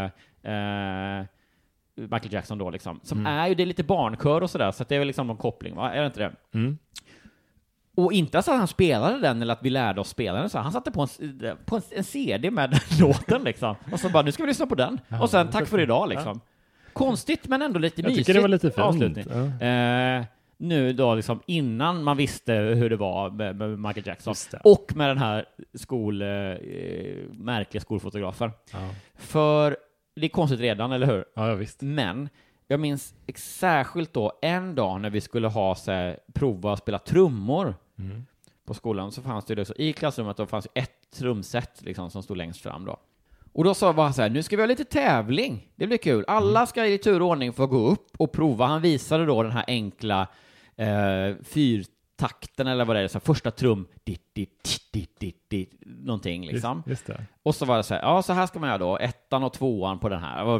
Michael Jackson då liksom. Som är ju, det är lite barnkör och sådär, så att det är väl liksom någon koppling, va? Är det inte det? Och inte så att han spelade den eller att vi lärde oss spela den, så han satte på en CD med den låten liksom. Och så bara, nu ska vi lyssna på den. Och sen tack för idag liksom. Konstigt men ändå lite mysigt. Jag tycker det var lite fint. Nu då liksom innan man visste hur det var med Michael Jackson och med den här märkliga skolfotografen. För det är konstigt redan, eller hur? Ja, visst. Men jag minns särskilt då en dag när vi skulle prova att spela trummor på skolan, så fanns det så i klassrummet då fanns ett trumset liksom, som stod längst fram då. Och då sa han så här, nu ska vi ha lite tävling. Det blir kul. Alla ska i tur och ordning få gå upp och prova. Han visade då den här enkla fyrtakten eller vad det är, så här, första trum någonting liksom. Just det. Och så var det så här, så här ska man göra då, 1:an och 2:an på den här.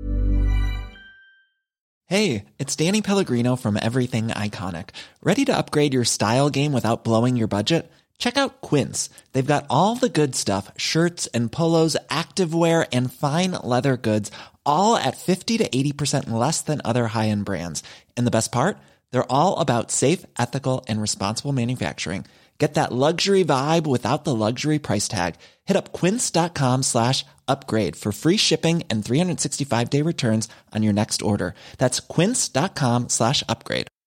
Hey, it's Danny Pellegrino from Everything Iconic. Ready to upgrade your style game without blowing your budget? Check out Quince. They've got all the good stuff, shirts and polos, activewear, and fine leather goods, all at 50 to 80% less than other high-end brands. And the best part? They're all about safe, ethical, and responsible manufacturing. Get that luxury vibe without the luxury price tag. Hit up quince.com/upgrade for free shipping and 365-day returns on your next order. That's quince.com/upgrade.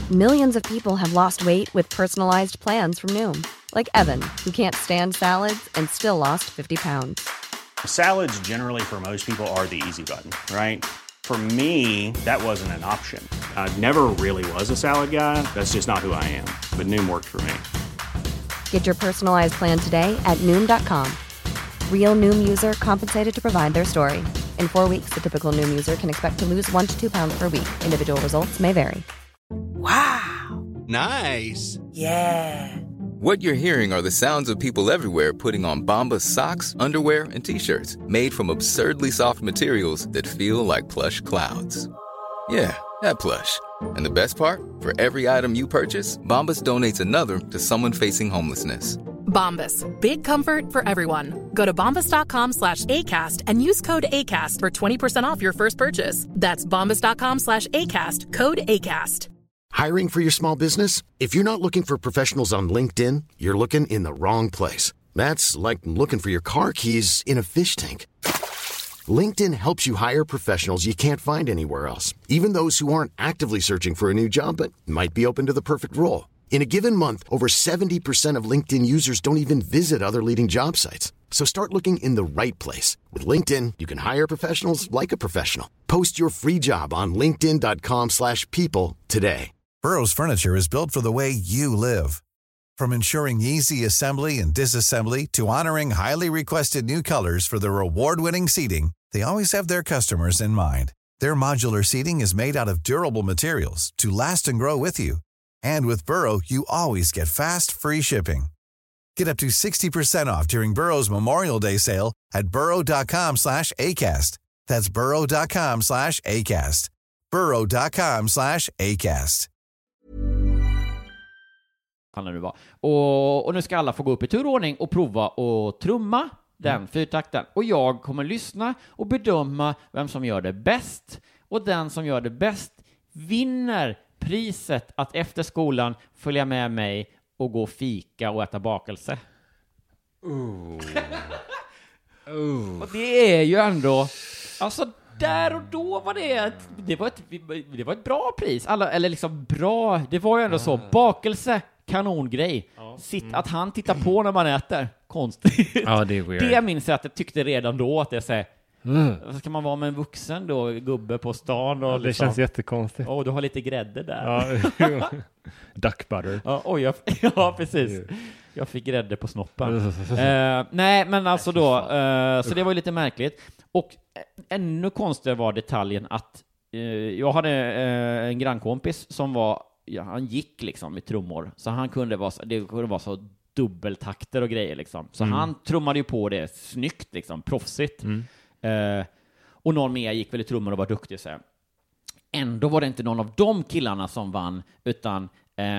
Millions of people have lost weight with personalized plans from Noom. Like Evan, who can't stand salads and still lost 50 pounds. Salads generally for most people are the easy button, right? For me, that wasn't an option. I never really was a salad guy. That's just not who I am. But Noom worked for me. Get your personalized plan today at Noom.com. Real Noom user compensated to provide their story. In 4 weeks, the typical Noom user can expect to lose 1 to 2 pounds per week. Individual results may vary. Wow. Nice. Yeah. What you're hearing are the sounds of people everywhere putting on Bombas socks, underwear, and T-shirts made from absurdly soft materials that feel like plush clouds. Yeah, that plush. And the best part? For every item you purchase, Bombas donates another to someone facing homelessness. Bombas. Big comfort for everyone. Go to bombas.com/ACAST and use code ACAST for 20% off your first purchase. That's bombas.com/ACAST. Code ACAST. Hiring for your small business? If you're not looking for professionals on LinkedIn, you're looking in the wrong place. That's like looking for your car keys in a fish tank. LinkedIn helps you hire professionals you can't find anywhere else, even those who aren't actively searching for a new job but might be open to the perfect role. In a given month, over 70% of LinkedIn users don't even visit other leading job sites. So start looking in the right place. With LinkedIn, you can hire professionals like a professional. Post your free job on linkedin.com/people today. Burrow's furniture is built for the way you live. From ensuring easy assembly and disassembly to honoring highly requested new colors for their award-winning seating, they always have their customers in mind. Their modular seating is made out of durable materials to last and grow with you. And with Burrow, you always get fast, free shipping. Get up to 60% off during Burrow's Memorial Day sale at burrow.com/ACAST. That's burrow.com/ACAST. burrow.com/ACAST. Och nu ska alla få gå upp i turordning och prova och trumma den fyrtakten. Och jag kommer lyssna och bedöma vem som gör det bäst. Och den som gör det bäst vinner priset att efter skolan följa med mig och gå fika och äta bakelse. Och det är ju ändå, alltså där och då var det var ett bra pris. Eller liksom bra, det var ju ändå så, bakelse, kanongrej. Att han tittar på när man äter, konstigt. Ja, det är weird. Det minns jag att jag tyckte redan då att jag säger, ska man vara med en vuxen då, gubbe på stan och det liksom, känns jättekonstigt. Du har lite grädde där. Ja. Duck butter. Ja, precis. Jag fick grädde på snoppen. Nej, men alltså då, så det var ju lite märkligt. Och ännu konstigare var detaljen att jag hade en grannkompis som var, han gick liksom i trummor, så han kunde vara så dubbeltakter och grejer liksom. Så han trummade ju på det snyggt liksom, proffsigt. Och någon mer gick väl i trummor och var duktig så här. Ändå var det inte någon av de killarna som vann, utan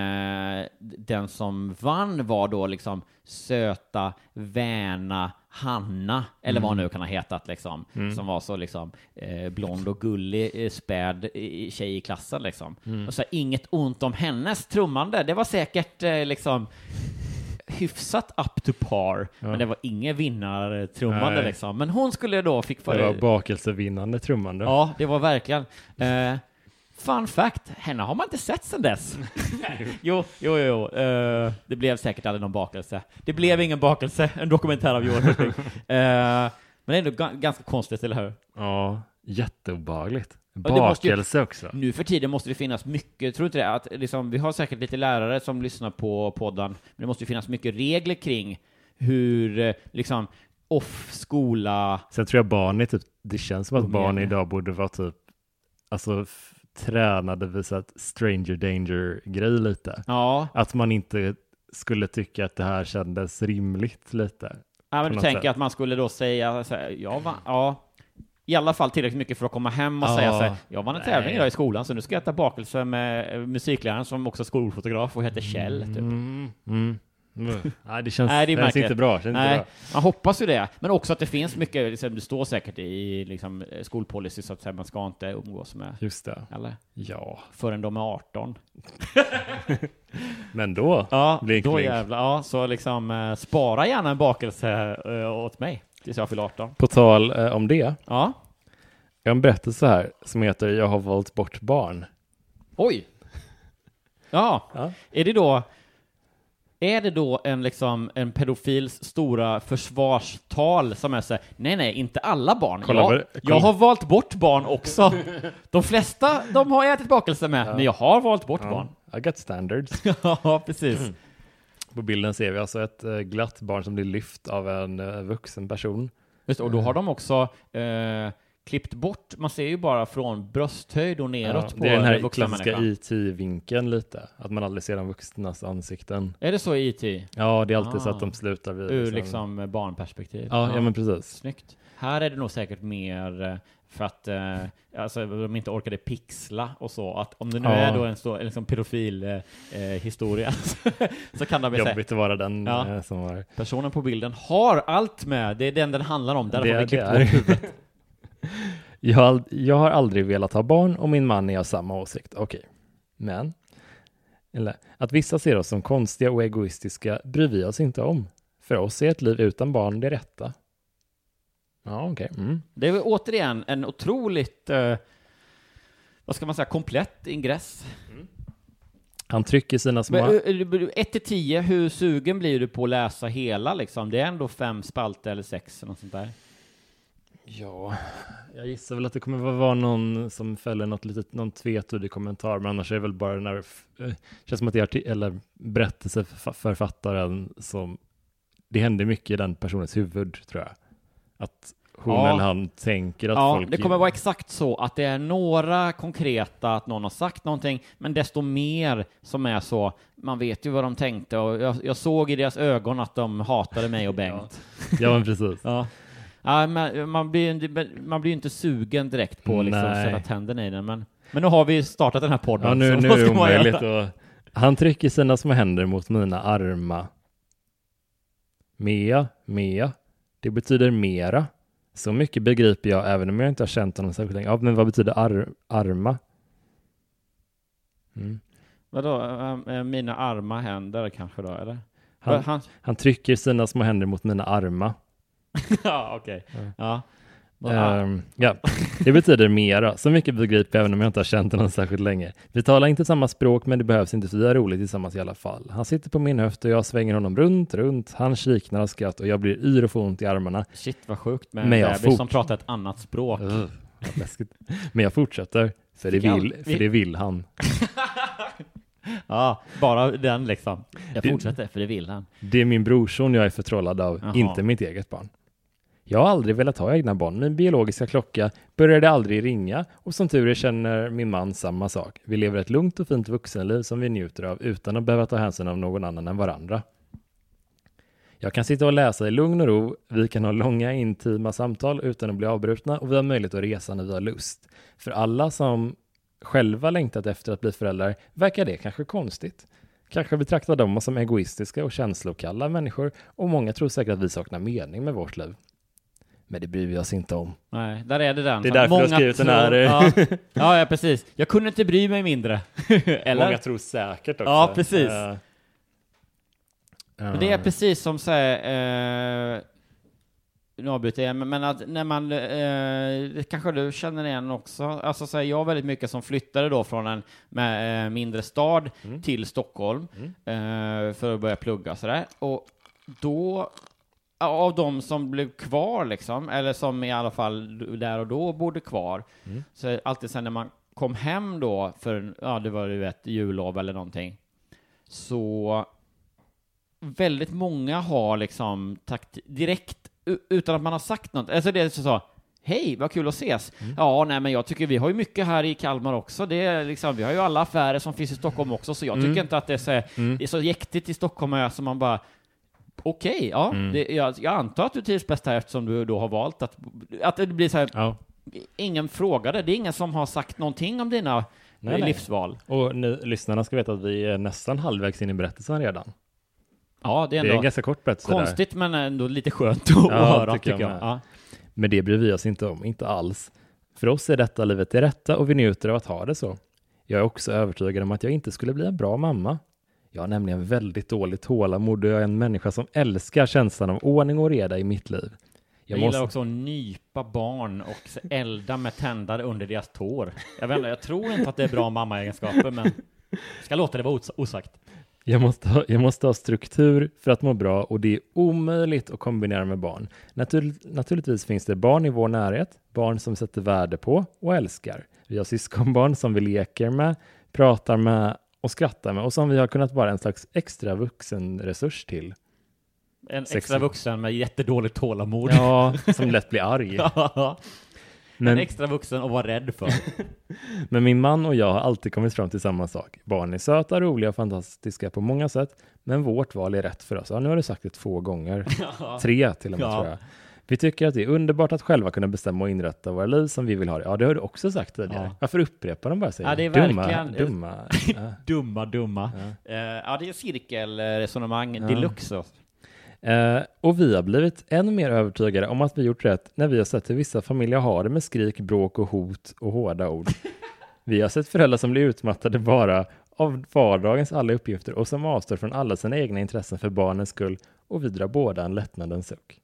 den som vann var då liksom söta, väna Hanna, eller vad nu kan ha hetat liksom, som var så liksom blond och gullig, späd tjej i klassen liksom. Och så inget ont om hennes trummande, det var säkert liksom hyfsat up to par, men det var ingen vinnartrummande liksom. Men hon skulle då det var bakelsevinnande trummande. Ja, det var verkligen. Fun fact, henne har man inte sett sedan dess. Jo. Det blev säkert aldrig någon bakelse. Det blev ingen bakelse, en dokumentär av Johan Hurtig. Men det är ändå ganska konstigt, eller hur? Ja, jätteobehagligt. Bakelse också. Nu för tiden måste det finnas mycket, tror inte det? Att liksom, vi har säkert lite lärare som lyssnar på podden, men det måste ju finnas mycket regler kring hur liksom off-skola. Sen tror jag barn är typ, det känns som att barn idag borde vara typ, alltså tränade visa ett stranger danger-grej lite. Ja. Att man inte skulle tycka att det här kändes rimligt lite. Ja, men du tänker att man skulle då säga så här, i alla fall tillräckligt mycket för att komma hem och säga så här, jag vann en tävling idag i skolan, så nu ska jag äta bakelse med musikläraren som också är skolfotograf och heter Kjell typ. Nej, det känns inte bra. Man hoppas ju det. Men också att det finns mycket, liksom, det står säkert i liksom, skolpolicy så att säga, man ska inte umgås med. Just det. Eller? Ja. Förrän de är 18. Men då? Ja, då jävlar. Ja, så liksom spara gärna en bakelse åt mig tills jag fyller 18. På tal om det. Ja. Jag har en berättelse här som heter Jag har valt bort barn. Oj! Ja. Är det då en pedofils stora försvarstal som är så här, nej, inte alla barn. Jag har valt bort barn också. De flesta, de har jag ätit bakelse med, men jag har valt bort barn. I got standards. Ja, precis. På bilden ser vi alltså ett glatt barn som blir lyft av en vuxen person. Just, och då har de också klippt bort, man ser ju bara från brösthöjd och neråt på det är den här vuxna klassiska människan. IT-vinkeln lite, att man aldrig ser de vuxnas ansikten. Är det så i IT? Ja, det är alltid så att de slutar vid ur liksom barnperspektiv. Ja, men precis. Snyggt. Här är det nog säkert mer för att alltså, de inte orkade pixla och så, att om det nu är då en liksom pedofil historia så kan de säga jobbigt att vara den som var. Personen på bilden har allt med, det är den handlar om, där har vi klippt bort huvudet. Jag har aldrig velat ha barn och min man är av samma åsikt. Okej. Men att vissa ser oss som konstiga och egoistiska bryr vi oss inte om. För oss är ett liv utan barn det rätta. Ja, okej. Det är återigen en otroligt vad ska man säga, komplett ingress. Han trycker sina små... 1-10, hur sugen blir du på att läsa hela liksom? Det är ändå 5 spalter eller 6 eller något sånt där. Ja, jag gissar väl att det kommer vara någon som fäller någon tvetydig kommentar, men annars är det väl bara den här, känns som att det är eller berättelseförfattaren som, det händer mycket i den personens huvud, tror jag. Att hon eller han tänker att folk... det kommer vara exakt så, att det är några konkreta, att någon har sagt någonting, men desto mer som är så, man vet ju vad de tänkte, och jag såg i deras ögon att de hatade mig och Bengt. Ja, men precis. Ja, men man blir ju inte sugen direkt på liksom sätta tänderna i den, men nu har vi startat den här podden. Ja, nu är det omöjligt. Han trycker sina små händer mot mina armar. Mea. Det betyder mera. Så mycket begriper jag, även om jag inte har känt honom särskilt länge. Ja, men vad betyder arma? Vadå? Mina arma händer kanske då, eller? Han trycker sina små händer mot mina armar. Ja, okej. Ja. Det betyder mera. Så mycket begriper jag, även om jag inte har känt honom särskilt länge. Vi talar inte samma språk, men det behövs inte, för vi är roligt tillsammans i alla fall. Han sitter på min höft och jag svänger honom runt. Han kiknar av skratt och jag blir yr och får ont i armarna. Shit, vad sjukt med en bebis som pratar ett annat språk. Men jag fortsätter, för det vill han. Ja, bara den liksom. Jag fortsätter, för det vill han. Det är min brorson jag är förtrollad av, inte mitt eget barn. Jag har aldrig velat ha egna barn. Min biologiska klocka började aldrig ringa, och som tur är känner min man samma sak. Vi lever ett lugnt och fint vuxenliv som vi njuter av utan att behöva ta hänsyn av någon annan än varandra. Jag kan sitta och läsa i lugn och ro, vi kan ha långa intima samtal utan att bli avbrutna, och vi har möjlighet att resa när vi har lust. För alla som själva längtat efter att bli föräldrar verkar det kanske konstigt. Kanske betraktar dem som egoistiska och känslokalla människor, och många tror säkert att vi saknar mening med vårt liv. Men det bryr vi oss inte om. Nej, där är det den. Det är därför jag har skrivit den här. Ja, precis. Jag kunde inte bry mig mindre. Eller? Många tror säkert också. Ja, precis. Men det är precis som säger... nu avbryter jag, men att när man... kanske du känner igen också. Alltså så här, jag väldigt mycket som flyttade då från en mindre stad till Stockholm för att börja plugga och sådär. Och då... Av de som blev kvar liksom, eller som i alla fall där och då bodde kvar, så alltid sen när man kom hem då för, det var ju ett jullov eller någonting, så väldigt många har liksom direkt utan att man har sagt något, alltså det är så hej, vad kul att ses. Ja, nej, men jag tycker vi har ju mycket här i Kalmar också. Det är liksom, vi har ju alla affärer som finns i Stockholm också, så jag tycker inte att det är så jäktigt i Stockholm som man bara okej, ja. Jag antar att du trivs bäst här eftersom du då har valt att det blir så här, ingen frågade, det är ingen som har sagt någonting om dina livsval. Och lyssnarna ska veta att vi är nästan halvvägs in i berättelsen redan. Ja, det är ändå en ganska kort berättelse. Konstigt där. Men ändå lite skönt att höra, tycker jag. Ja. Men det bryr vi oss inte om, inte alls. För oss är detta livet det rätta och vi njuter av att ha det så. Jag är också övertygad om att jag inte skulle bli en bra mamma. Jag har nämligen väldigt dåligt tålamod och jag är en människa som älskar känslan av ordning och reda i mitt liv. Jag gillar också att nypa barn och elda med tändare under deras tår. Jag tror inte att det är bra mammaegenskaper, men... Ska låta det vara osagt. Jag måste ha struktur för att må bra och det är omöjligt att kombinera med barn. Naturligtvis finns det barn i vår närhet, barn som sätter värde på och älskar. Vi har syskonbarn som vi leker med, pratar med och skrattar med och som vi har kunnat vara en slags extra vuxenresurs till. En extra vuxen med jättedåligt tålamod. Ja, som lätt blir arg. En extra vuxen att vara rädd för. Men min man och jag har alltid kommit fram till samma sak. Barn är söta, roliga och fantastiska på många sätt. Men vårt val är rätt för oss. Ja, nu har du sagt det 2 gånger. 3 till och med tror jag. Vi tycker att det är underbart att själva kunna bestämma och inrätta våra liv som vi vill ha det. Ja, det har du också sagt tidigare. Ja. Varför upprepar de bara sig? Ja, det är verkligen dumma. Ja, det är cirkelresonemang deluxe. Och vi har blivit ännu mer övertygade om att vi gjort rätt när vi har sett hur vissa familjer har det med skrik, bråk och hot och hårda ord. Vi har sett föräldrar som blir utmattade bara av vardagens alla uppgifter och som avstår från alla sina egna intressen för barnens skull, och vi drar båda en lättnadens suck.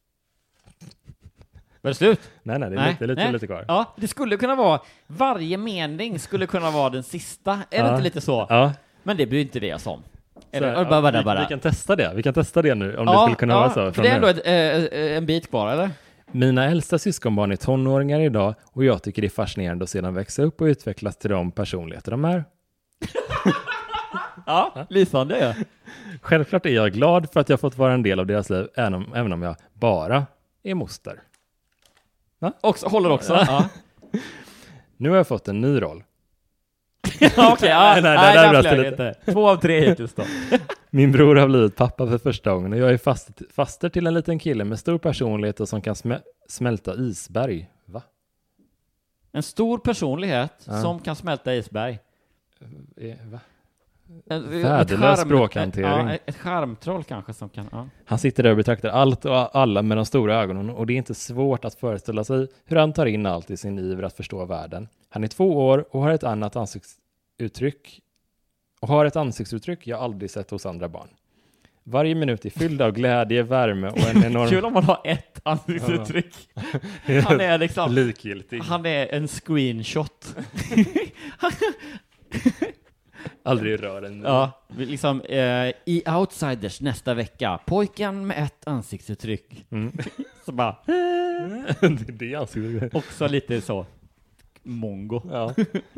Var det slut? Nej, det är lite kvar. Ja, det skulle kunna vara, varje mening skulle kunna vara den sista. Är det inte lite så? Ja. Men det blir inte det jag som. Vi kan testa det. Vi kan testa det nu om det skulle kunna vara så. För det är ändå en bit kvar, eller? Mina äldsta syskonbarn är tonåringar idag och jag tycker det är fascinerande att se dem växa upp och utvecklas till de personligheter de är. Ja, lysande. Ja. Självklart är jag glad för att jag fått vara en del av deras liv, även om jag bara är moster. Håller också. Ja. Nu har jag fått en ny roll. Okej, nej, 2 av 3 hittills då. Min bror har blivit pappa för första gången och jag är faster till en liten kille med stor personlighet och som kan smälta isberg. Va? En stor personlighet som kan smälta isberg. Va? Värdelös språkhantering. Ja, ett skärmtroll kanske som kan... Ja. Han sitter där och betraktar allt och alla med de stora ögonen och det är inte svårt att föreställa sig hur han tar in allt i sin iver att förstå världen. Han är 2 år och har ett annat ansiktsuttryck jag aldrig sett hos andra barn. Varje minut är fylld av glädje, värme och en enorm... Kul om man har ett ansiktsuttryck. Han är liksom... likgiltig. Han är en screenshot. Aldrig rör en. Ja, liksom i Outsiders nästa vecka. Pojken med ett ansiktsuttryck. Så bara... det ansiktsuttryck. Också lite så... mongo. Ja.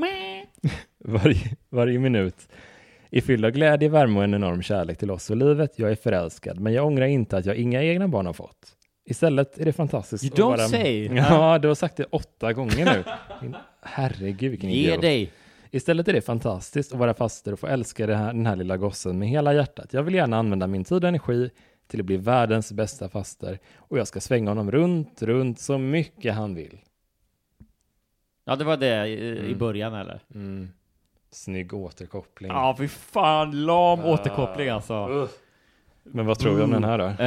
varje minut är fylld av glädje, värme och en enorm kärlek till oss och livet. Jag är förälskad, men jag ångrar inte att jag inga egna barn har fått. Istället är det fantastiskt you don't say. Ja, du har sagt det 8 gånger nu. Herregud, vilken idiot. Dig. Istället är det fantastiskt att vara faster och få älska den här lilla gossen med hela hjärtat. Jag vill gärna använda min tid och energi till att bli världens bästa faster. Och jag ska svänga honom runt så mycket han vill. Ja, det var det i början, eller? Snygg återkoppling. Ja, fy fan, lam återkoppling alltså. Men vad tror vi om den här då?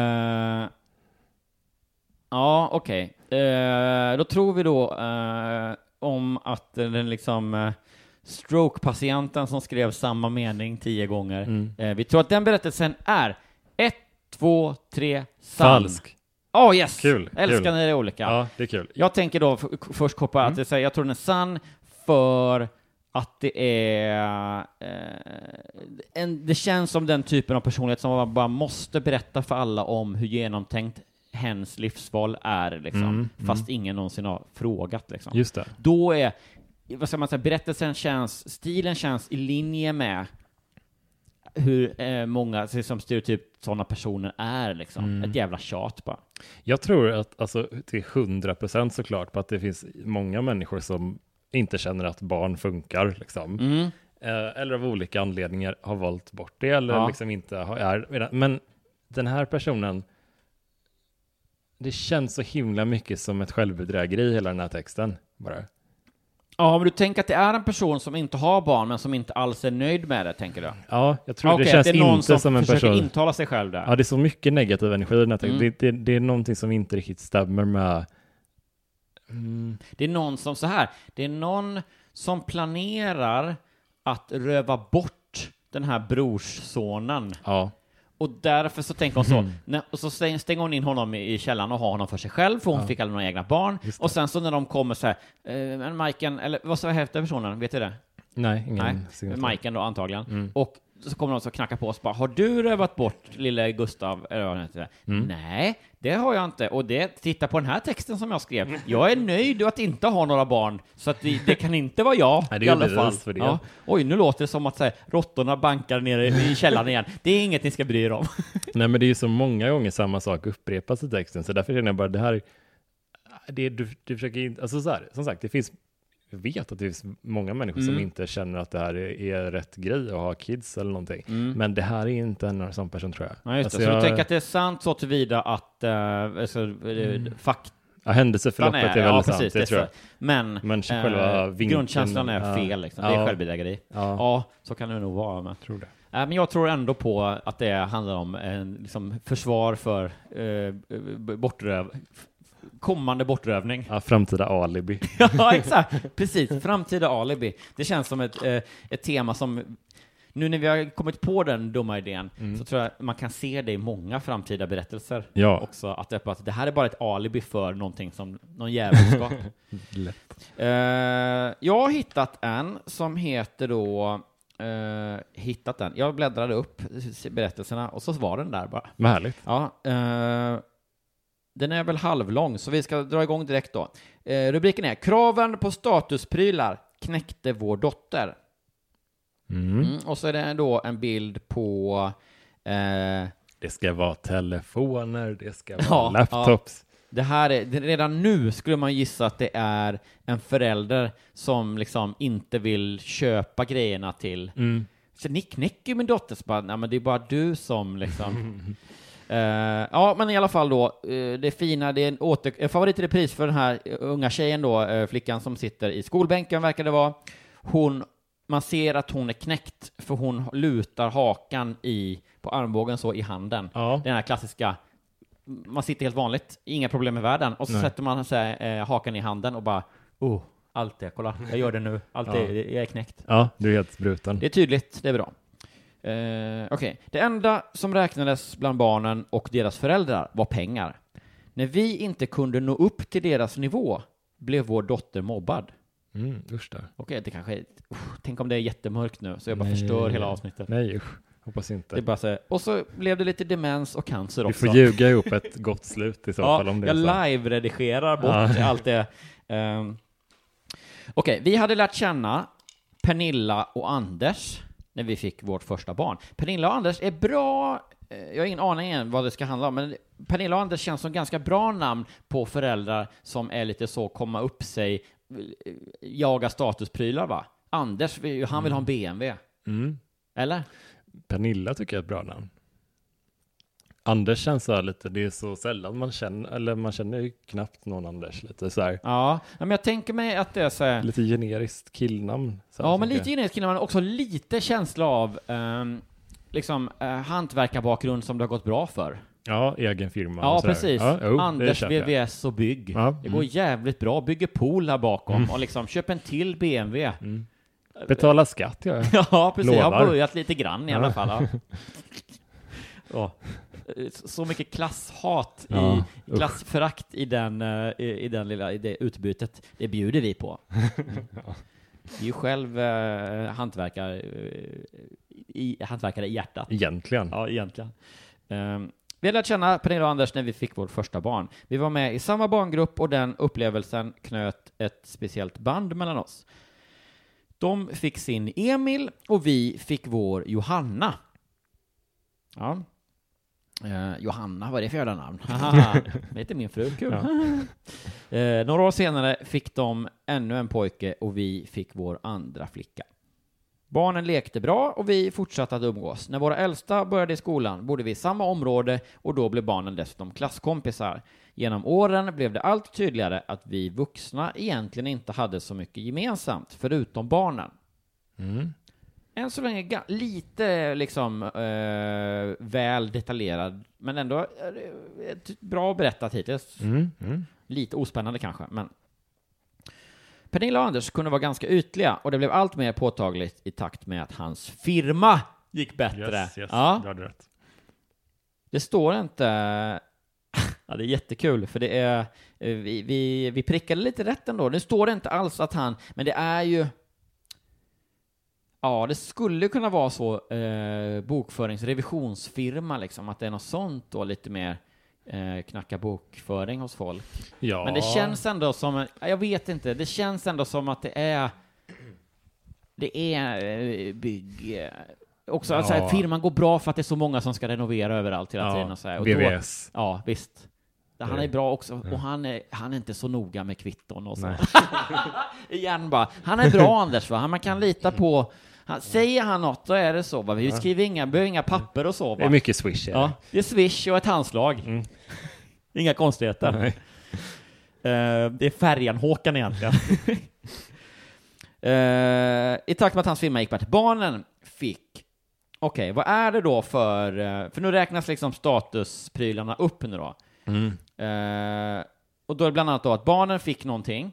Ja, okej. Då tror vi då om att den liksom stroke-patienten som skrev samma mening 10 gånger. Vi tror att den berättelsen är 1, 2, 3, sann. Falsk. Yes! Kul. Älskar när det är olika. Ja, det är kul. Jag tänker då först koppla att jag tror den är sann för att det är det känns som den typen av personlighet som man bara måste berätta för alla om hur genomtänkt hens livsval är liksom, fast ingen någonsin har frågat liksom. Just det. Då är, vad ska man säga, berättelsen stilen känns i linje med hur många som stereotyp sådana personer är liksom. Ett jävla tjat bara. Jag tror att alltså, till 100% såklart på att det finns många människor som inte känner att barn funkar liksom. Eller av olika anledningar har valt bort det eller liksom inte är. Men den här personen, det känns så himla mycket som ett självbedrägeri hela den här texten bara. Ja, men du tänker att det är en person som inte har barn men som inte alls är nöjd med det, tänker du? Ja, jag tror det känns det är någon inte som en person. Försöker intala sig själv där. Ja, det är så mycket negativ energi i den här texten. Det är någonting som inte riktigt stämmer med... Det är någon som så här. Det är någon som planerar att röva bort den här brorssonen. Ja. Och därför så tänker hon så. Och så stänger hon in honom i källaren och har honom för sig själv. För hon fick aldrig några egna barn. Och sen så när de kommer så här. Majken, eller vad så hette personen? Vet du det? Nej, ingen signatur. Majken då antagligen. Och så kommer de så knacka på oss bara, har du rövat bort lille Gustav? Eller vad det heter? Nej, det har jag inte. Och titta på den här texten som jag skrev. Jag är nöjd att inte ha några barn, så att det kan inte vara jag. Nej, det i alla fall. för det. Ja. Oj, nu låter det som att råttorna bankar nere i källaren igen. Det är inget ni ska bry er om. Nej, men det är ju så många gånger samma sak upprepas i texten, så därför känner jag bara det här, du försöker inte, alltså så här, som sagt, jag vet att det finns många människor som inte känner att det här är rätt grej att ha kids eller någonting. Men det här är inte en sån person, tror jag. Ja, just alltså det. Så du tänker att det är sant så tillvida att händelseförloppet är väldigt sant, precis, det tror jag. Men själva grundkänslan är fel. Liksom. Det är självbedrägeri. Ja, så kan det nog vara. Men. Tror det. Men jag tror ändå på att det handlar om liksom försvar för kommande bortrövning. Ja, framtida alibi. Ja, exakt. Precis, framtida alibi. Det känns som ett tema som, nu när vi har kommit på den dumma idén, så tror jag man kan se det i många framtida berättelser. Ja. Också, att det här är bara ett alibi för någonting som någon jävelskap. Lätt. Jag har hittat en som heter då jag bläddrade upp berättelserna och så var den där bara. Vad härligt. Ja, den är väl halvlång, så vi ska dra igång direkt då. Rubriken är Kraven på statusprylar knäckte vår dotter. Och så är det då en bild på det ska vara telefoner, det ska vara laptops. Ja. Det här redan nu skulle man gissa att det är en förälder som liksom inte vill köpa grejerna till. Så ni knäcker min dotter, så bara, nej, men det är bara du som liksom ja, men i alla fall då, det fina, det är en favorit i repris för den här unga tjejen då, flickan som sitter i skolbänken verkar det vara. Man ser att hon är knäckt, för hon lutar hakan på armbågen så i handen. Ja. Den här klassiska, man sitter helt vanligt, inga problem med världen, och så sätter man hakan i handen och bara, allt det, kolla, jag gör det nu, allt det, jag är knäckt. Ja, du är helt bruten. Det är tydligt, det är bra. Okej. Det enda som räknades bland barnen och deras föräldrar var pengar. När vi inte kunde nå upp till deras nivå blev vår dotter mobbad. Usch där. Okej, det kanske är, tänk om det är jättemörkt nu, så jag bara förstör hela avsnittet. Nej, usch. Hoppas inte. Det är bara så, och så blev det lite demens och cancer också. Du får ljuga ihop ett gott slut i så fall. Om det jag är så. live-redigerar bort allt det. Okej, vi hade lärt känna Pernilla och Anders när vi fick vårt första barn. Pernilla och Anders är bra, jag har ingen aning än vad det ska handla om, men Pernilla och Anders känns som ganska bra namn på föräldrar som är lite så, komma upp sig, jaga statusprylar, va? Anders, han vill ha en BMW. Eller? Pernilla tycker jag är ett bra namn. Anders känns så här lite, det är så sällan man känner ju knappt någon Anders, lite så här. Ja, men jag tänker mig att det är så här, lite generiskt killnamn. Ja, men lite generiskt killnamn, men också lite känsla av hantverkarbakgrund som det har gått bra för. Ja, egen firma. Ja, precis. Ja, Anders VVS och bygg. Ja, det går jävligt bra. Bygger pool här bakom och liksom köp en till BMW. Betala skatt, ja. Ja, precis. Lovar. Jag har börjat lite grann i alla fall. Ja. Så mycket klasshat, klassförakt i det utbytet. Det bjuder vi på. Det är ju själv hantverkare i hjärtat. Egentligen. Ja, egentligen. Vi har lärt känna Pernilla och Anders när vi fick vårt första barn. Vi var med i samma barngrupp och den upplevelsen knöt ett speciellt band mellan oss. De fick sin Emil och vi fick vår Johanna. Ja. Johanna, vad är det för jävla namn? Det heter min fru, kul. Ja. Några år senare fick de ännu en pojke och vi fick vår andra flicka. Barnen lekte bra och vi fortsatte att umgås. När våra äldsta började i skolan bodde vi i samma område och då blev barnen dessutom klasskompisar. Genom åren blev det allt tydligare att vi vuxna egentligen inte hade så mycket gemensamt, förutom barnen. Än så länge lite liksom väl detaljerad, men ändå bra berättat hittills. Lite ospännande kanske, men Pernilla och Anders kunde vara ganska ytliga och det blev allt mer påtagligt i takt med att hans firma gick bättre. Yes, ja. Du hade rätt. Det står inte... Ja, det är jättekul, för det är... Vi prickade lite rätt ändå. Det står inte alls att han... Men det är ju... Ja, det skulle kunna vara så bokföringsrevisionsfirma liksom, att det är något sånt då, lite mer knacka bokföring hos folk. Ja. Men det känns ändå som, jag vet inte, det känns ändå som att det är bygg också, alltså att firman går bra för att det är så många som ska renovera överallt hela tiden och så här. Och VVS. Då, ja, visst. Han är bra också, och han är inte så noga med kvitton och så. Igen bara, han är bra Anders va, man kan lita på, säger han något då är det så va, vi skriver behöver inga papper och så va. Det är mycket swish. Ja, det är swish och ett handslag. Inga konstigheter. Nej. Det är färjan Håkan egentligen. I takt med att hans firma gick bort, barnen fick okej, vad är det då för nu räknas liksom statusprylarna upp nu då. Och då är det bland annat då att barnen fick någonting.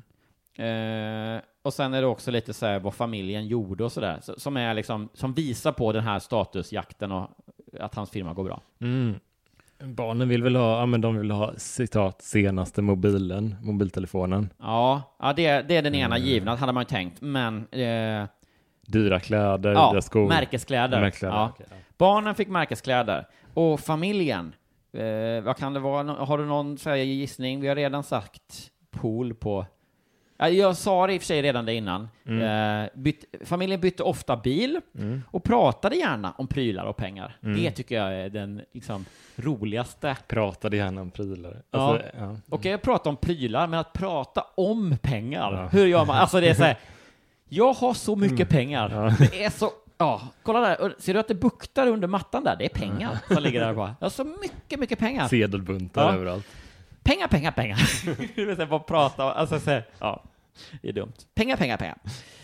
Och sen är det också lite så här vad familjen gjorde och sådär, som är liksom, som visar på den här statusjakten och att hans firma går bra. Barnen vill väl ha, men de vill ha citat senaste mobiltelefonen. Ja, det är den ena givna, hade man ju tänkt, men dyra kläder, ja, skor. Märkeskläder. Ja. Okay, ja. Barnen fick märkeskläder. Och familjen, vad kan det vara? Har du någon gissning? Vi har redan sagt pool på... Jag sa det i och för sig redan det innan. Familjen bytte ofta bil och pratade gärna om prylar och pengar. Det tycker jag är den liksom roligaste. Pratade gärna om prylar. Alltså, ja. Okej, jag pratar om prylar, men att prata om pengar. Ja. Hur gör man? Alltså det är så här, jag har så mycket pengar. Ja. Det är så... Ja, kolla där. Ser du att det buktar under mattan där? Det är pengar som ligger där bara. Jag har så mycket pengar. Sedelbuntar överallt. Pengar. Du vet bara prata. Alltså så här, ja, det är dumt. Pengar.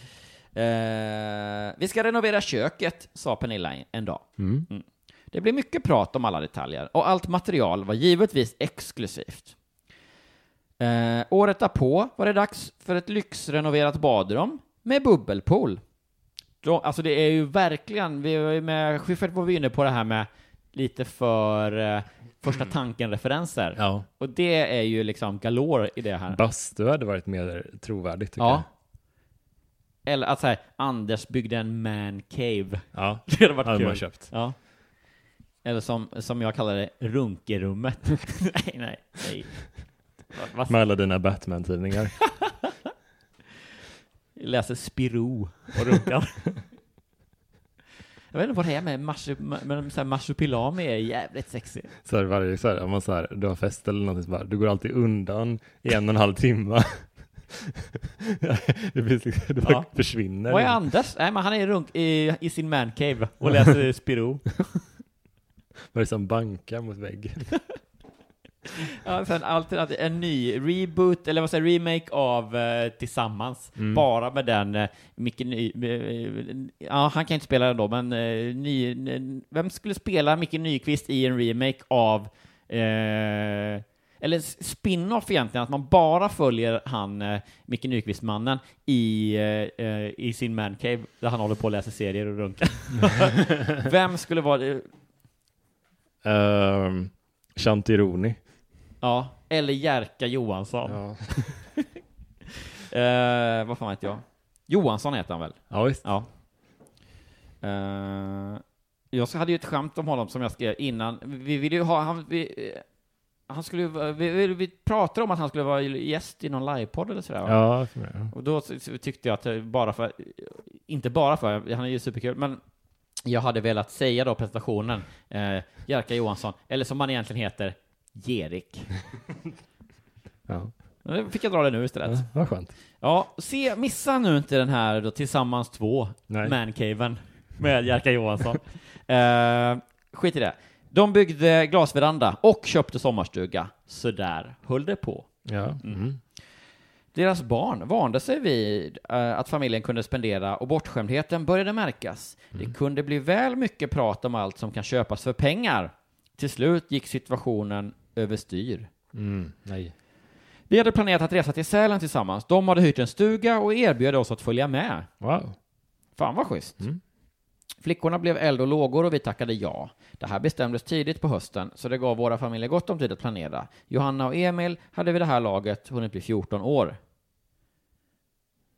Vi ska renovera köket, sa Pernilla en dag. Det blev mycket prat om alla detaljer. Och allt material var givetvis exklusivt. Året därpå var det dags för ett lyxrenoverat badrum med bubbelpool. Alltså det är ju verkligen, Schyffert var vi inne på det här med lite för första tanken-referenser. Ja. Och det är ju liksom galore i det här. Bastu hade varit mer trovärdigt tycker jag. Eller att säga, Anders byggde en man cave. Ja, det hade varit kul. Man köpt. Ja. Eller som jag kallar det, runkerummet. nej. Med alla dina Batman-tidningar. Jag läser Spirou och runkar. Jag vet inte vad det är med marsupilami är jävligt sexy. Så här, om man så här, du har fest eller någonting så bara, du går alltid undan i 1,5 timme. Det bara försvinner. Vad är Anders? Nej, men han är i sin man cave och läser Spirou. Vad är det som bankar mot väggen? Ja, sen alltid en ny reboot eller vad säger remake av Tillsammans, bara med den han kan inte spela den då, men vem skulle spela Micke Nyqvist i en remake av eller spin-off egentligen, att man bara följer han Micke Nyqvist-mannen i sin man cave där han håller på att läsa serier och runkar. Vem skulle vara det? Chantironi. Ja, eller Jerka Johansson. Ja. Vad fan vet jag? Johansson heter han väl? Ja, visst. Ja. Jag hade ju ett skämt om honom som jag skrev innan. Vi ville ju ha han skulle vi pratade om att han skulle vara gäst i någon livepodd eller sådär. Ja. Och då tyckte jag att inte bara för han är ju superkul, men jag hade velat säga då presentationen Jerka Johansson, eller som man egentligen heter, Gerik. Ja. Nu fick jag dra det nu istället. Ja, vad skönt. Ja, missa nu inte den här då, Tillsammans 2 mancaven med Jerka Johansson. Skit i det. De byggde glasveranda och köpte sommarstuga. Så där höll det på. Ja. Deras barn vande sig vid att familjen kunde spendera och bortskämdheten började märkas. Det kunde bli väl mycket prat om allt som kan köpas för pengar. Till slut gick situationen överstyr. Nej. Vi hade planerat att resa till Sälen tillsammans. De hade hyrt en stuga och erbjöd oss att följa med. Wow. Fan vad schysst. Flickorna blev eld och lågor och vi tackade ja. Det här bestämdes tidigt på hösten, så det gav våra familjer gott om tid att planera. Johanna och Emil hade vid det här laget hunnit bli 14 år.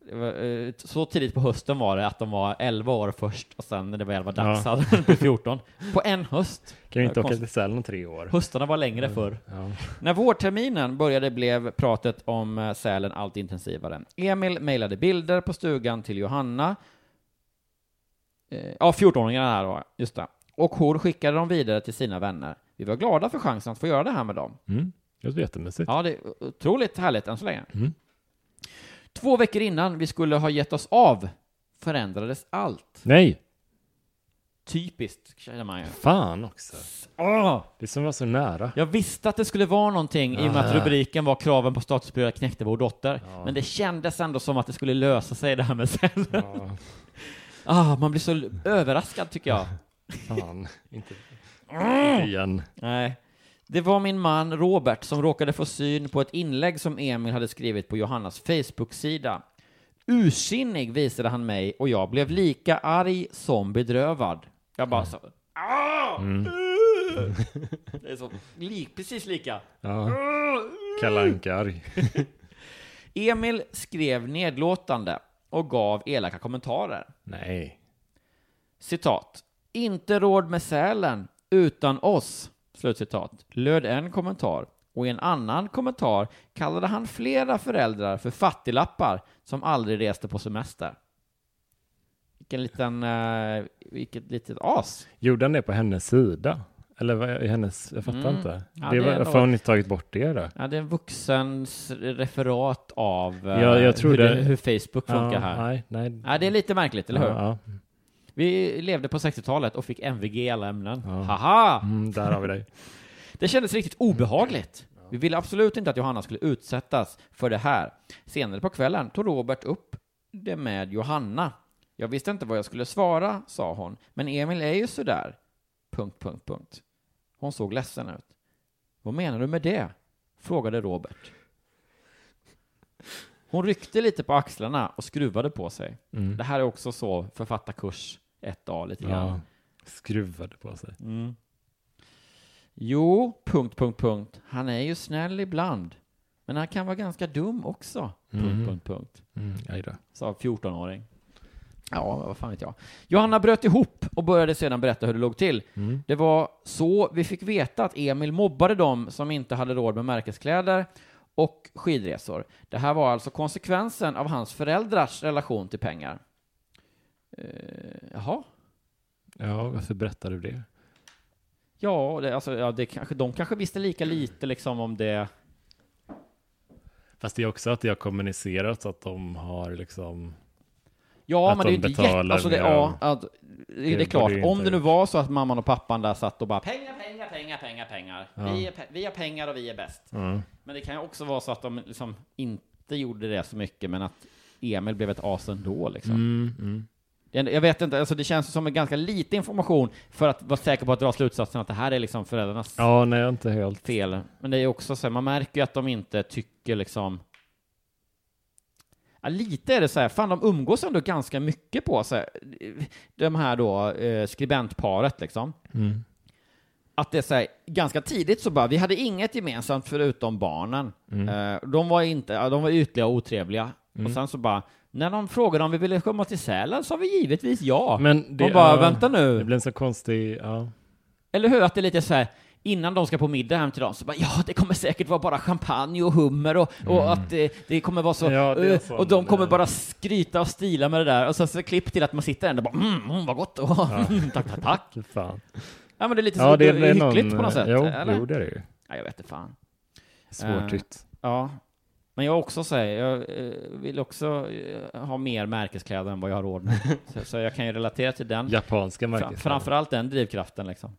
Så tidigt på hösten var det att de var 11 år först och sen när det väl var dags hade de blivit 14. På en höst. Kan ju inte åka till Sälen om 3 år. Höstarna var längre förr. Ja. När vårterminen började blev pratet om Sälen allt intensivare. Emil mejlade bilder på stugan till Johanna. 14-åringarna här då, just det. Och hon skickade dem vidare till sina vänner. Vi var glada för chansen att få göra det här med dem. Det var jättemysigt. Ja, det är otroligt härligt än så länge. 2 veckor innan vi skulle ha gett oss av förändrades allt. Nej! Typiskt, känner man ju. Fan också. Det som var så nära. Jag visste att det skulle vara någonting i och med att rubriken var kraven på statusbröd knäckte vår dotter. Men det kändes ändå som att det skulle lösa sig det här med Sälen. Man blir så överraskad tycker jag. Fan, inte igen. Nej. Det var min man Robert som råkade få syn på ett inlägg som Emil hade skrivit på Johannas Facebook-sida. Ursinnig visade han mig och jag blev lika arg som bedrövad. Jag bara så... Det är så precis lika. Ja. Kalle Anka-arg. Emil skrev nedlåtande och gav elaka kommentarer. Nej. Citat. Inte råd med Sälen utan oss. Slutcitat. Löd en kommentar. Och i en annan kommentar kallade han flera föräldrar för fattiglappar som aldrig reste på semester. Vilket litet as. Gjorde han det på hennes sida? Eller vad är hennes? Jag fattar inte. Ja, Varför har ni tagit bort det då? Ja, det är en vuxens referat av jag tror hur Facebook funkar här. Nej. Ja, det är lite märkligt, eller hur? Ja. Vi levde på 60-talet och fick MVG i alla ämnen. Haha! Där har vi dig. Det kändes riktigt obehagligt. Vi ville absolut inte att Johanna skulle utsättas för det här. Senare på kvällen tog Robert upp det med Johanna. Jag visste inte vad jag skulle svara, sa hon. Men Emil är ju sådär. ... Hon såg ledsen ut. Vad menar du med det? Frågade Robert. Hon ryckte lite på axlarna och skruvade på sig. Det här är också så författarkurs 1A lite grann. Ja, skruvade på sig. Jo, ... Han är ju snäll ibland. Men han kan vara ganska dum också. ... Sa 14-åring. Ja, vad fan vet jag. Johanna bröt ihop och började sedan berätta hur det låg till. Det var så vi fick veta att Emil mobbade dem som inte hade råd med märkeskläder och skidresor. Det här var alltså konsekvensen av hans föräldrars relation till pengar. Jaha. Ja, varför berättar du det? Ja, de kanske visste lika lite liksom om det. Fast det är också att jag kommunicerat att de har liksom... Ja, men det är inte det är klart. Om det nu var så att mamman och pappan där satt och bara pengar. Ja. Vi har pengar och vi är bäst. Men det kan ju också vara så att de liksom inte gjorde det så mycket, men att Emil blev ett as ändå liksom. Jag vet inte, alltså det känns som en ganska lite information för att vara säker på att dra slutsatsen att det här är liksom föräldrarnas inte helt fel. Men det är också så här, man märker ju att de inte tycker liksom... Ja, lite är det så här, fan de umgås ändå ganska mycket på så här, de här då skribentparet liksom. Att det är så här, ganska tidigt så bara, vi hade inget gemensamt förutom barnen. De var ytliga och otrevliga. Och sen så bara, när de frågade om vi ville komma till Sälen så var vi givetvis ja. Men de bara, vänta nu. Det blir en så konstig, Eller hur, att det är lite så här, innan de ska på middag hem till dem så bara, det kommer säkert vara bara champagne och hummer och att det kommer vara så, och de kommer bara skryta och stila med det där och så klipp till att man sitter där och bara, vad gott, tack. Fan. Ja, men det är lite så hyckligt på något sätt. Jo, eller? Det är det ju. Ja, jag vet inte fan. Svårt. Ja. Men jag också säger, jag vill också ha mer märkeskläder än vad jag har råd med. så jag kan ju relatera till den. Japanska märkeskläder. Framförallt den drivkraften liksom.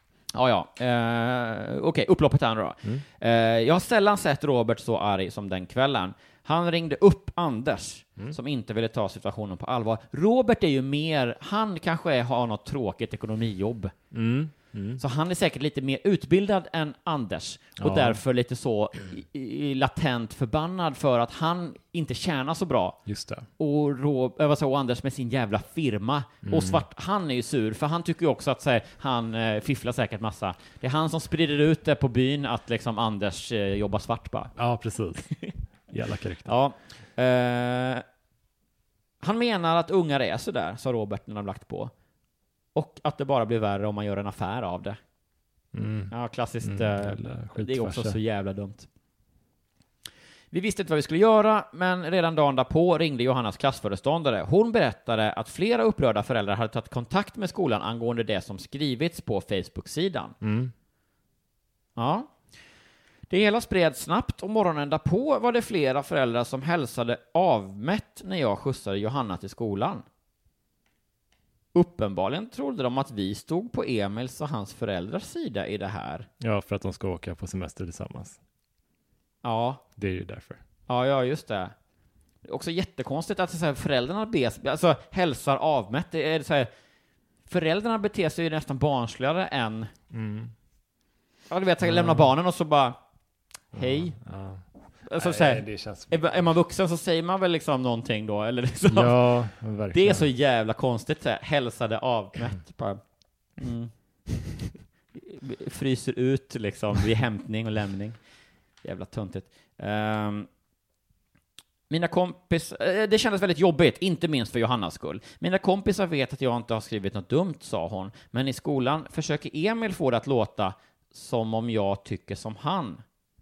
Okej, upploppet här då. Jag har sällan sett Robert så arg som den kvällen. Han ringde upp Anders som inte ville ta situationen på allvar. Robert är ju mer, han kanske har något tråkigt ekonomijobb. Så han är säkert lite mer utbildad än Anders och därför lite så latent förbannad för att han inte tjänar så bra. Just det. Och Anders med sin jävla firma och han är ju sur för han tycker ju också att han fifflar säkert massa. Det är han som sprider ut det på byn att liksom Anders jobbar svart bara. Ja, precis. Jävla korrekt. Ja. Han menar att ungar är så där, sa Robert när de lagt på. Och att det bara blir värre om man gör en affär av det. Ja, klassiskt. Det är också så jävla dumt. Vi visste inte vad vi skulle göra, men redan dagen därpå ringde Johannas klassföreståndare. Hon berättade att flera upprörda föräldrar hade tagit kontakt med skolan angående det som skrivits på Facebook-sidan. Ja. Det hela spreds snabbt och morgonen därpå var det flera föräldrar som hälsade avmätt när jag skjutsade Johanna till skolan. Uppenbarligen trodde de att vi stod på Emils och hans föräldrars sida i det här. Ja, för att de ska åka på semester tillsammans. Ja. Det är ju därför. Ja, just det. Det är också jättekonstigt att så här, föräldrarna hälsar avmätt. Det är så här, föräldrarna beter sig ju nästan barnsligare än... Ja, du vet, lämna barnen och så bara... Hej. Alltså, nej, det känns... är man vuxen så säger man väl liksom någonting då, eller liksom. Ja, verkligen. Det är så jävla konstigt så här, hälsade avmätt bara. Fryser ut liksom vid hämtning och lämning. Jävla töntigt. Mina det kändes väldigt jobbigt, inte minst för Johannas skull. Mina kompisar vet att jag inte har skrivit något dumt, sa hon. Men i skolan försöker Emil få det att låta som om jag tycker som han.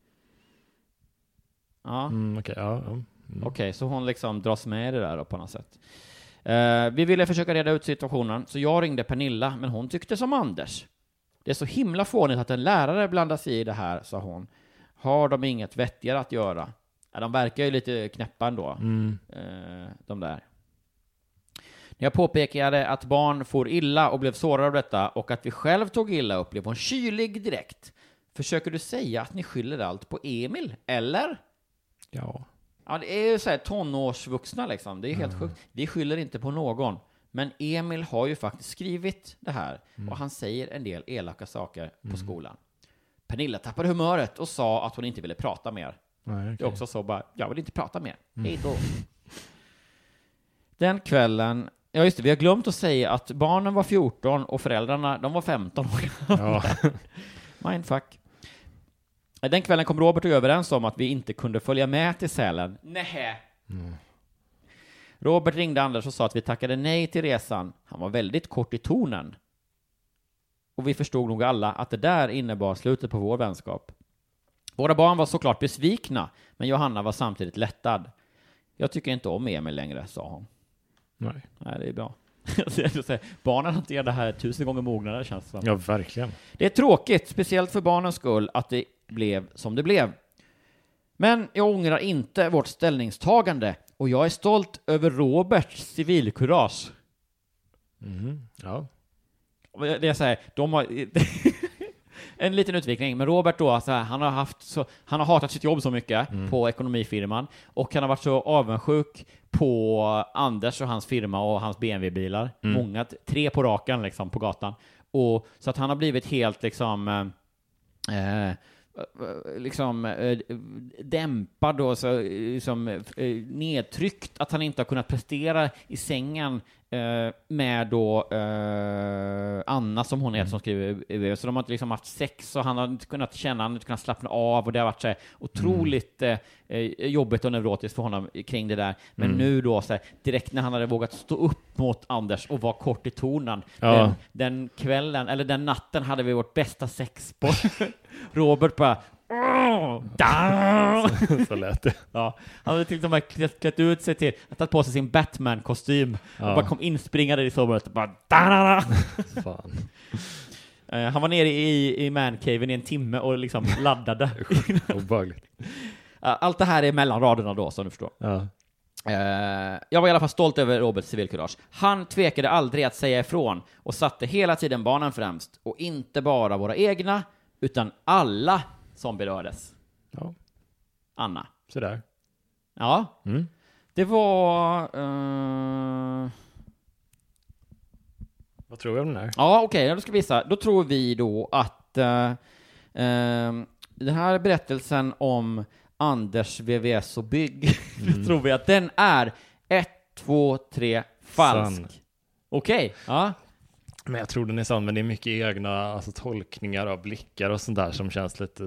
Ja. Okej, så hon liksom dras med i det där då, på något sätt. Vi ville försöka reda ut situationen, så jag ringde Pernilla, men hon tyckte som Anders. Det är så himla fånigt att en lärare blandar sig i det här, sa hon. Har de inget vettigare att göra? Ja, de verkar ju lite knäppa ändå, de där. När jag påpekade att barn får illa och blev sårade av detta och att vi själv tog illa upp, blev hon kylig direkt. Försöker du säga att ni skyller allt på Emil, eller? Ja. Ja, det är ju så här tonårsvuxna liksom. Det är helt sjukt. Vi skyller inte på någon. Men Emil har ju faktiskt skrivit det här. Och han säger en del elaka saker på skolan. Pernilla tappade humöret och sa att hon inte ville prata mer. Nej, okay. Det är också så bara, jag vill inte prata mer. Hej då. Den kvällen, ja just det, vi har glömt att säga att barnen var 14 och föräldrarna, de var 15 år. Ja. Mindfuck. Den kvällen kom Robert överens om att vi inte kunde följa med till Sälen. Nej. Robert ringde Anders och sa att vi tackade nej till resan. Han var väldigt kort i tonen. Och vi förstod nog alla att det där innebar slutet på vår vänskap. Våra barn var såklart besvikna, men Johanna var samtidigt lättad. Jag tycker inte om Emil längre, sa hon. Nej, det är bra. Barnen hanterar det här 1000 gånger mognare, känns det som. Ja, verkligen. Det är tråkigt, speciellt för barnens skull, att det blev som det blev. Men jag ångrar inte vårt ställningstagande och jag är stolt över Roberts civilkurage. Ja. Det är så här, de har en liten utveckling, men Robert då, så här, han har hatat sitt jobb så mycket på ekonomifirman och han har varit så avundsjuk på Anders och hans firma och hans BMW-bilar. Många, 3 på rakan liksom på gatan. Och så att han har blivit helt dämpad och så nedtryckt att han inte har kunnat prestera i sängen med då Anna som hon är som skriver, så de har liksom haft sex och han har inte kunnat känna, han har inte kunnat slappna av och det har varit så här otroligt jobbigt och neurotiskt för honom kring det där, men nu då så här, direkt när han hade vågat stå upp mot Anders och vara kort i tonen, den kvällen eller den natten hade vi vårt bästa sex på. Robert bara så lät det. Ja, han hade till och med klätt ut sig till att ta på sig sin Batman-kostym och bara kom inspringande i sovrummet och bara fan. Han var nere i mancaven i en timme och liksom laddade. Obehagligt. Allt det här är mellan raderna då, som du förstår. Ja. Jag var i alla fall stolt över Roberts civilkurage. Han tvekade aldrig att säga ifrån och satte hela tiden barnen främst. Och inte bara våra egna, utan alla som berördes. Ja. Anna. Så där. Ja. Det var... Vad tror du om den här? Ja, okej. Då ska vi visa. Då tror vi då att den här berättelsen om Anders VVS och bygg tror vi att den är 1, 2, 3 falsk. Okej. Ja. Men jag tror den är sann, men det är mycket egna tolkningar av blickar och sånt där som känns lite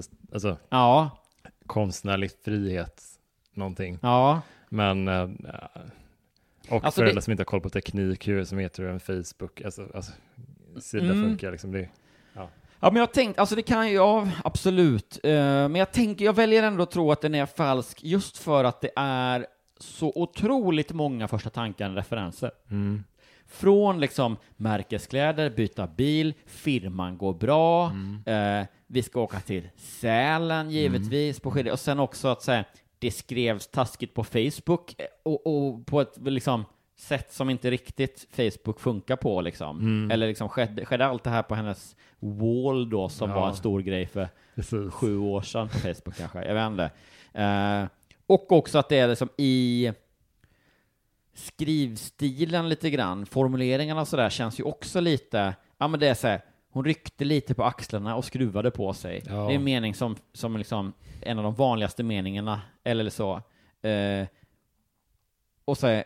konstnärlig frihet någonting. Ja. Men Och alltså för alla som inte har koll på teknik, hur som heter en Facebook, alltså sida funkar liksom det. Ja. Ja, men jag tänkte, alltså det kan ju, absolut. Men jag väljer ändå att tro att den är falsk just för att det är så otroligt många första tankar och referenser. Från liksom märkeskläder, byta bil, firman går bra, vi ska åka till Sälen givetvis på skidor, och sen också att säga det skrevs taskigt på Facebook och på ett liksom sätt som inte riktigt Facebook funkar på liksom. Eller liksom skedde allt det här på hennes wall då som var en stor grej för 7 år sedan på Facebook kanske, jag vet inte. Och också att det är liksom i skrivstilen lite grann, formuleringarna och sådär känns ju också lite, ja men det är så här, hon ryckte lite på axlarna och skruvade på sig. Det är en mening som liksom en av de vanligaste meningarna, eller så. Och så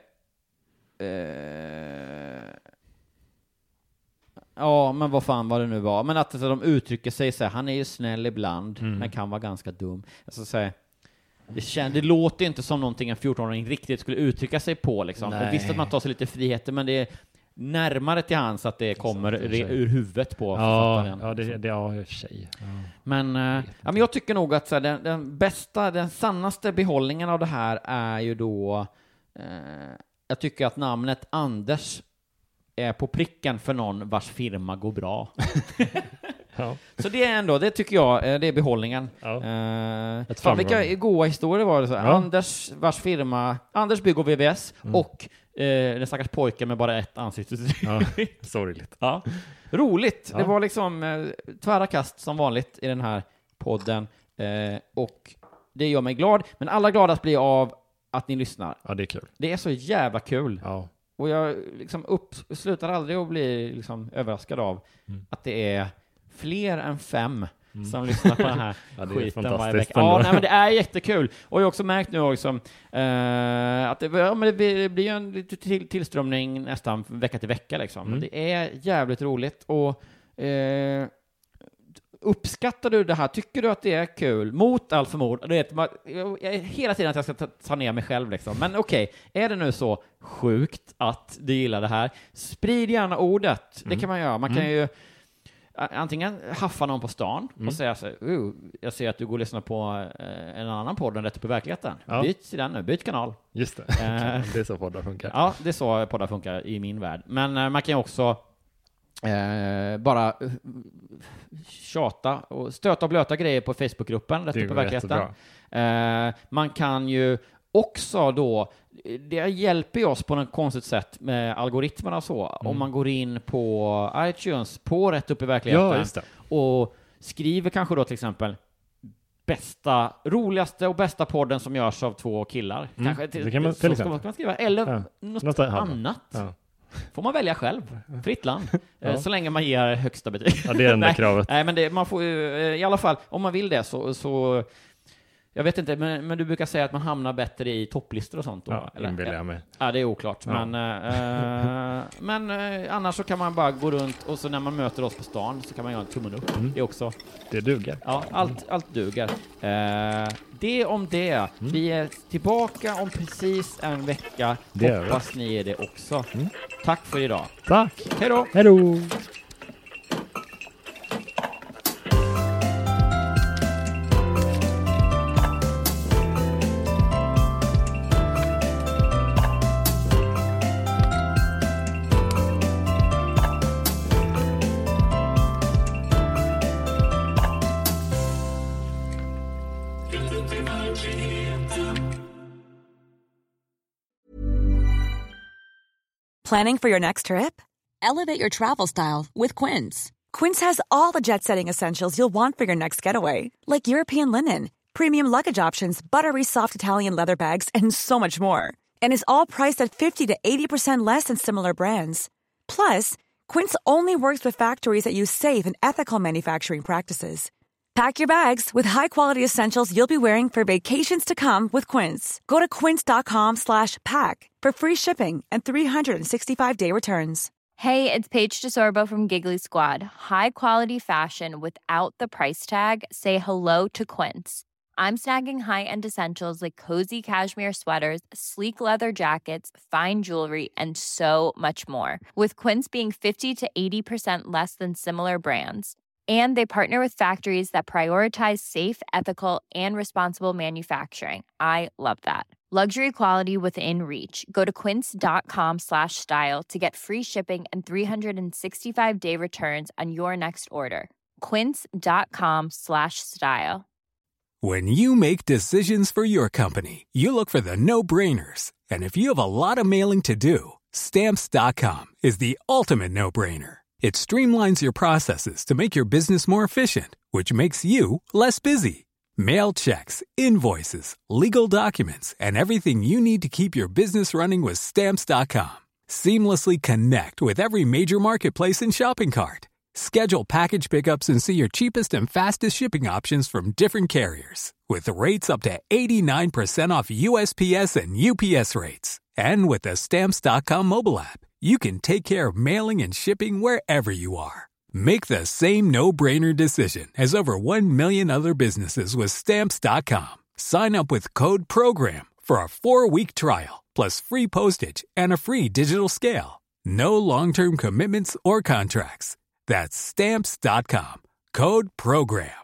ja, men vad fan var det nu var. Men att alltså, de uttrycker sig så här, han är ju snäll ibland, men kan vara ganska dum. Alltså så här, det låter inte som någonting en 14-åring riktigt skulle uttrycka sig på liksom. Och visst att man tar sig lite friheter, men det är närmare till hans att det kommer ur huvudet på författaren. Ja, det är i och för sig. Ja. Men jag tycker nog att så här, den sannaste behållningen av det här är ju då jag tycker att namnet Anders är på pricken för någon vars firma går bra. Så det är ändå, det tycker jag, det är behållningen. Vilka goda historier var det så? Anders vars firma, Anders Bygg och VVS och den stackars pojken med bara ett ansikte. Sorgligt. Ja. Roligt. Det var liksom tvära kast som vanligt i den här podden. Och det gör mig glad. Men alla gladast blir av att ni lyssnar. Ja, det är kul. Det är så jävla kul. Ja. Och jag liksom slutar aldrig att bli liksom överraskad av att det är fler än 5 som lyssnar på den här skiten varje vecka. Ja, nej, men det är jättekul. Och jag har också märkt nu också att det blir en lite tillströmning nästan vecka till vecka liksom. Det är jävligt roligt. Och uppskattar du det här? Tycker du att det är kul? Mot all förmodan. Hela tiden att jag ska ta ner mig själv liksom. Men okej, är det nu så sjukt att du gillar det här? Sprid gärna ordet. Det kan man göra. Man kan ju antingen haffa någon på stan och säga så här, jag ser att du går och lyssnar på en annan podd än Rätt upp i verkligheten. Byt till den nu, byt kanal. Just det, det är så poddar funkar. Ja, det är så poddar funkar i min värld. Men man kan ju också bara tjata och stöta och blöta grejer på Facebookgruppen Rätt upp i verkligheten. Man kan ju också då, det hjälper ju oss på något konstigt sätt med algoritmerna och så. Om man går in på iTunes på Rätt upp i verkligheten och skriver kanske då till exempel roligaste och bästa podden som görs av 2 killar. Kanske det kan man till exempel. Man skriva, eller något annat. Ja. Får man välja själv. Fritt land. Så länge man ger högsta betyg. Ja, det är enda kravet. Nej, men man får ju, i alla fall, om man vill det så jag vet inte, men du brukar säga att man hamnar bättre i topplistor och sånt då, ja, eller? Jag med. Ja, det är oklart. Ja. Men annars så kan man bara gå runt och så när man möter oss på stan så kan man göra en tummen upp. Det är också. Det duger. Ja, allt duger. Det om det. Vi är tillbaka om precis en vecka. Hoppas ni är det också. Tack för idag. Tack. Hej då. Hej då. Planning for your next trip? Elevate your travel style with Quince. Quince has all the jet-setting essentials you'll want for your next getaway, like European linen, premium luggage options, buttery soft Italian leather bags, and so much more. And is all priced at 50 to 80% less than similar brands. Plus, Quince only works with factories that use safe and ethical manufacturing practices. Pack your bags with high-quality essentials you'll be wearing for vacations to come with Quince. Go to quince.com/pack for free shipping and 365-day returns. Hey, it's Paige DeSorbo from Giggly Squad. High quality fashion without the price tag. Say hello to Quince. I'm snagging high-end essentials like cozy cashmere sweaters, sleek leather jackets, fine jewelry, and so much more. With Quince being 50 to 80% less than similar brands. And they partner with factories that prioritize safe, ethical, and responsible manufacturing. I love that. Luxury quality within reach. Go to quince.com/style to get free shipping and 365-day returns on your next order. Quince.com/style. When you make decisions for your company, you look for the no-brainers. And if you have a lot of mailing to do, Stamps.com is the ultimate no-brainer. It streamlines your processes to make your business more efficient, which makes you less busy. Mail checks, invoices, legal documents, and everything you need to keep your business running with Stamps.com. Seamlessly connect with every major marketplace and shopping cart. Schedule package pickups and see your cheapest and fastest shipping options from different carriers, with rates up to 89% off USPS and UPS rates. And with the Stamps.com mobile app, you can take care of mailing and shipping wherever you are. Make the same no-brainer decision as over 1 million other businesses with Stamps.com. Sign up with code PROGRAM for a 4-week trial, plus free postage and a free digital scale. No long-term commitments or contracts. That's Stamps.com. Code PROGRAM.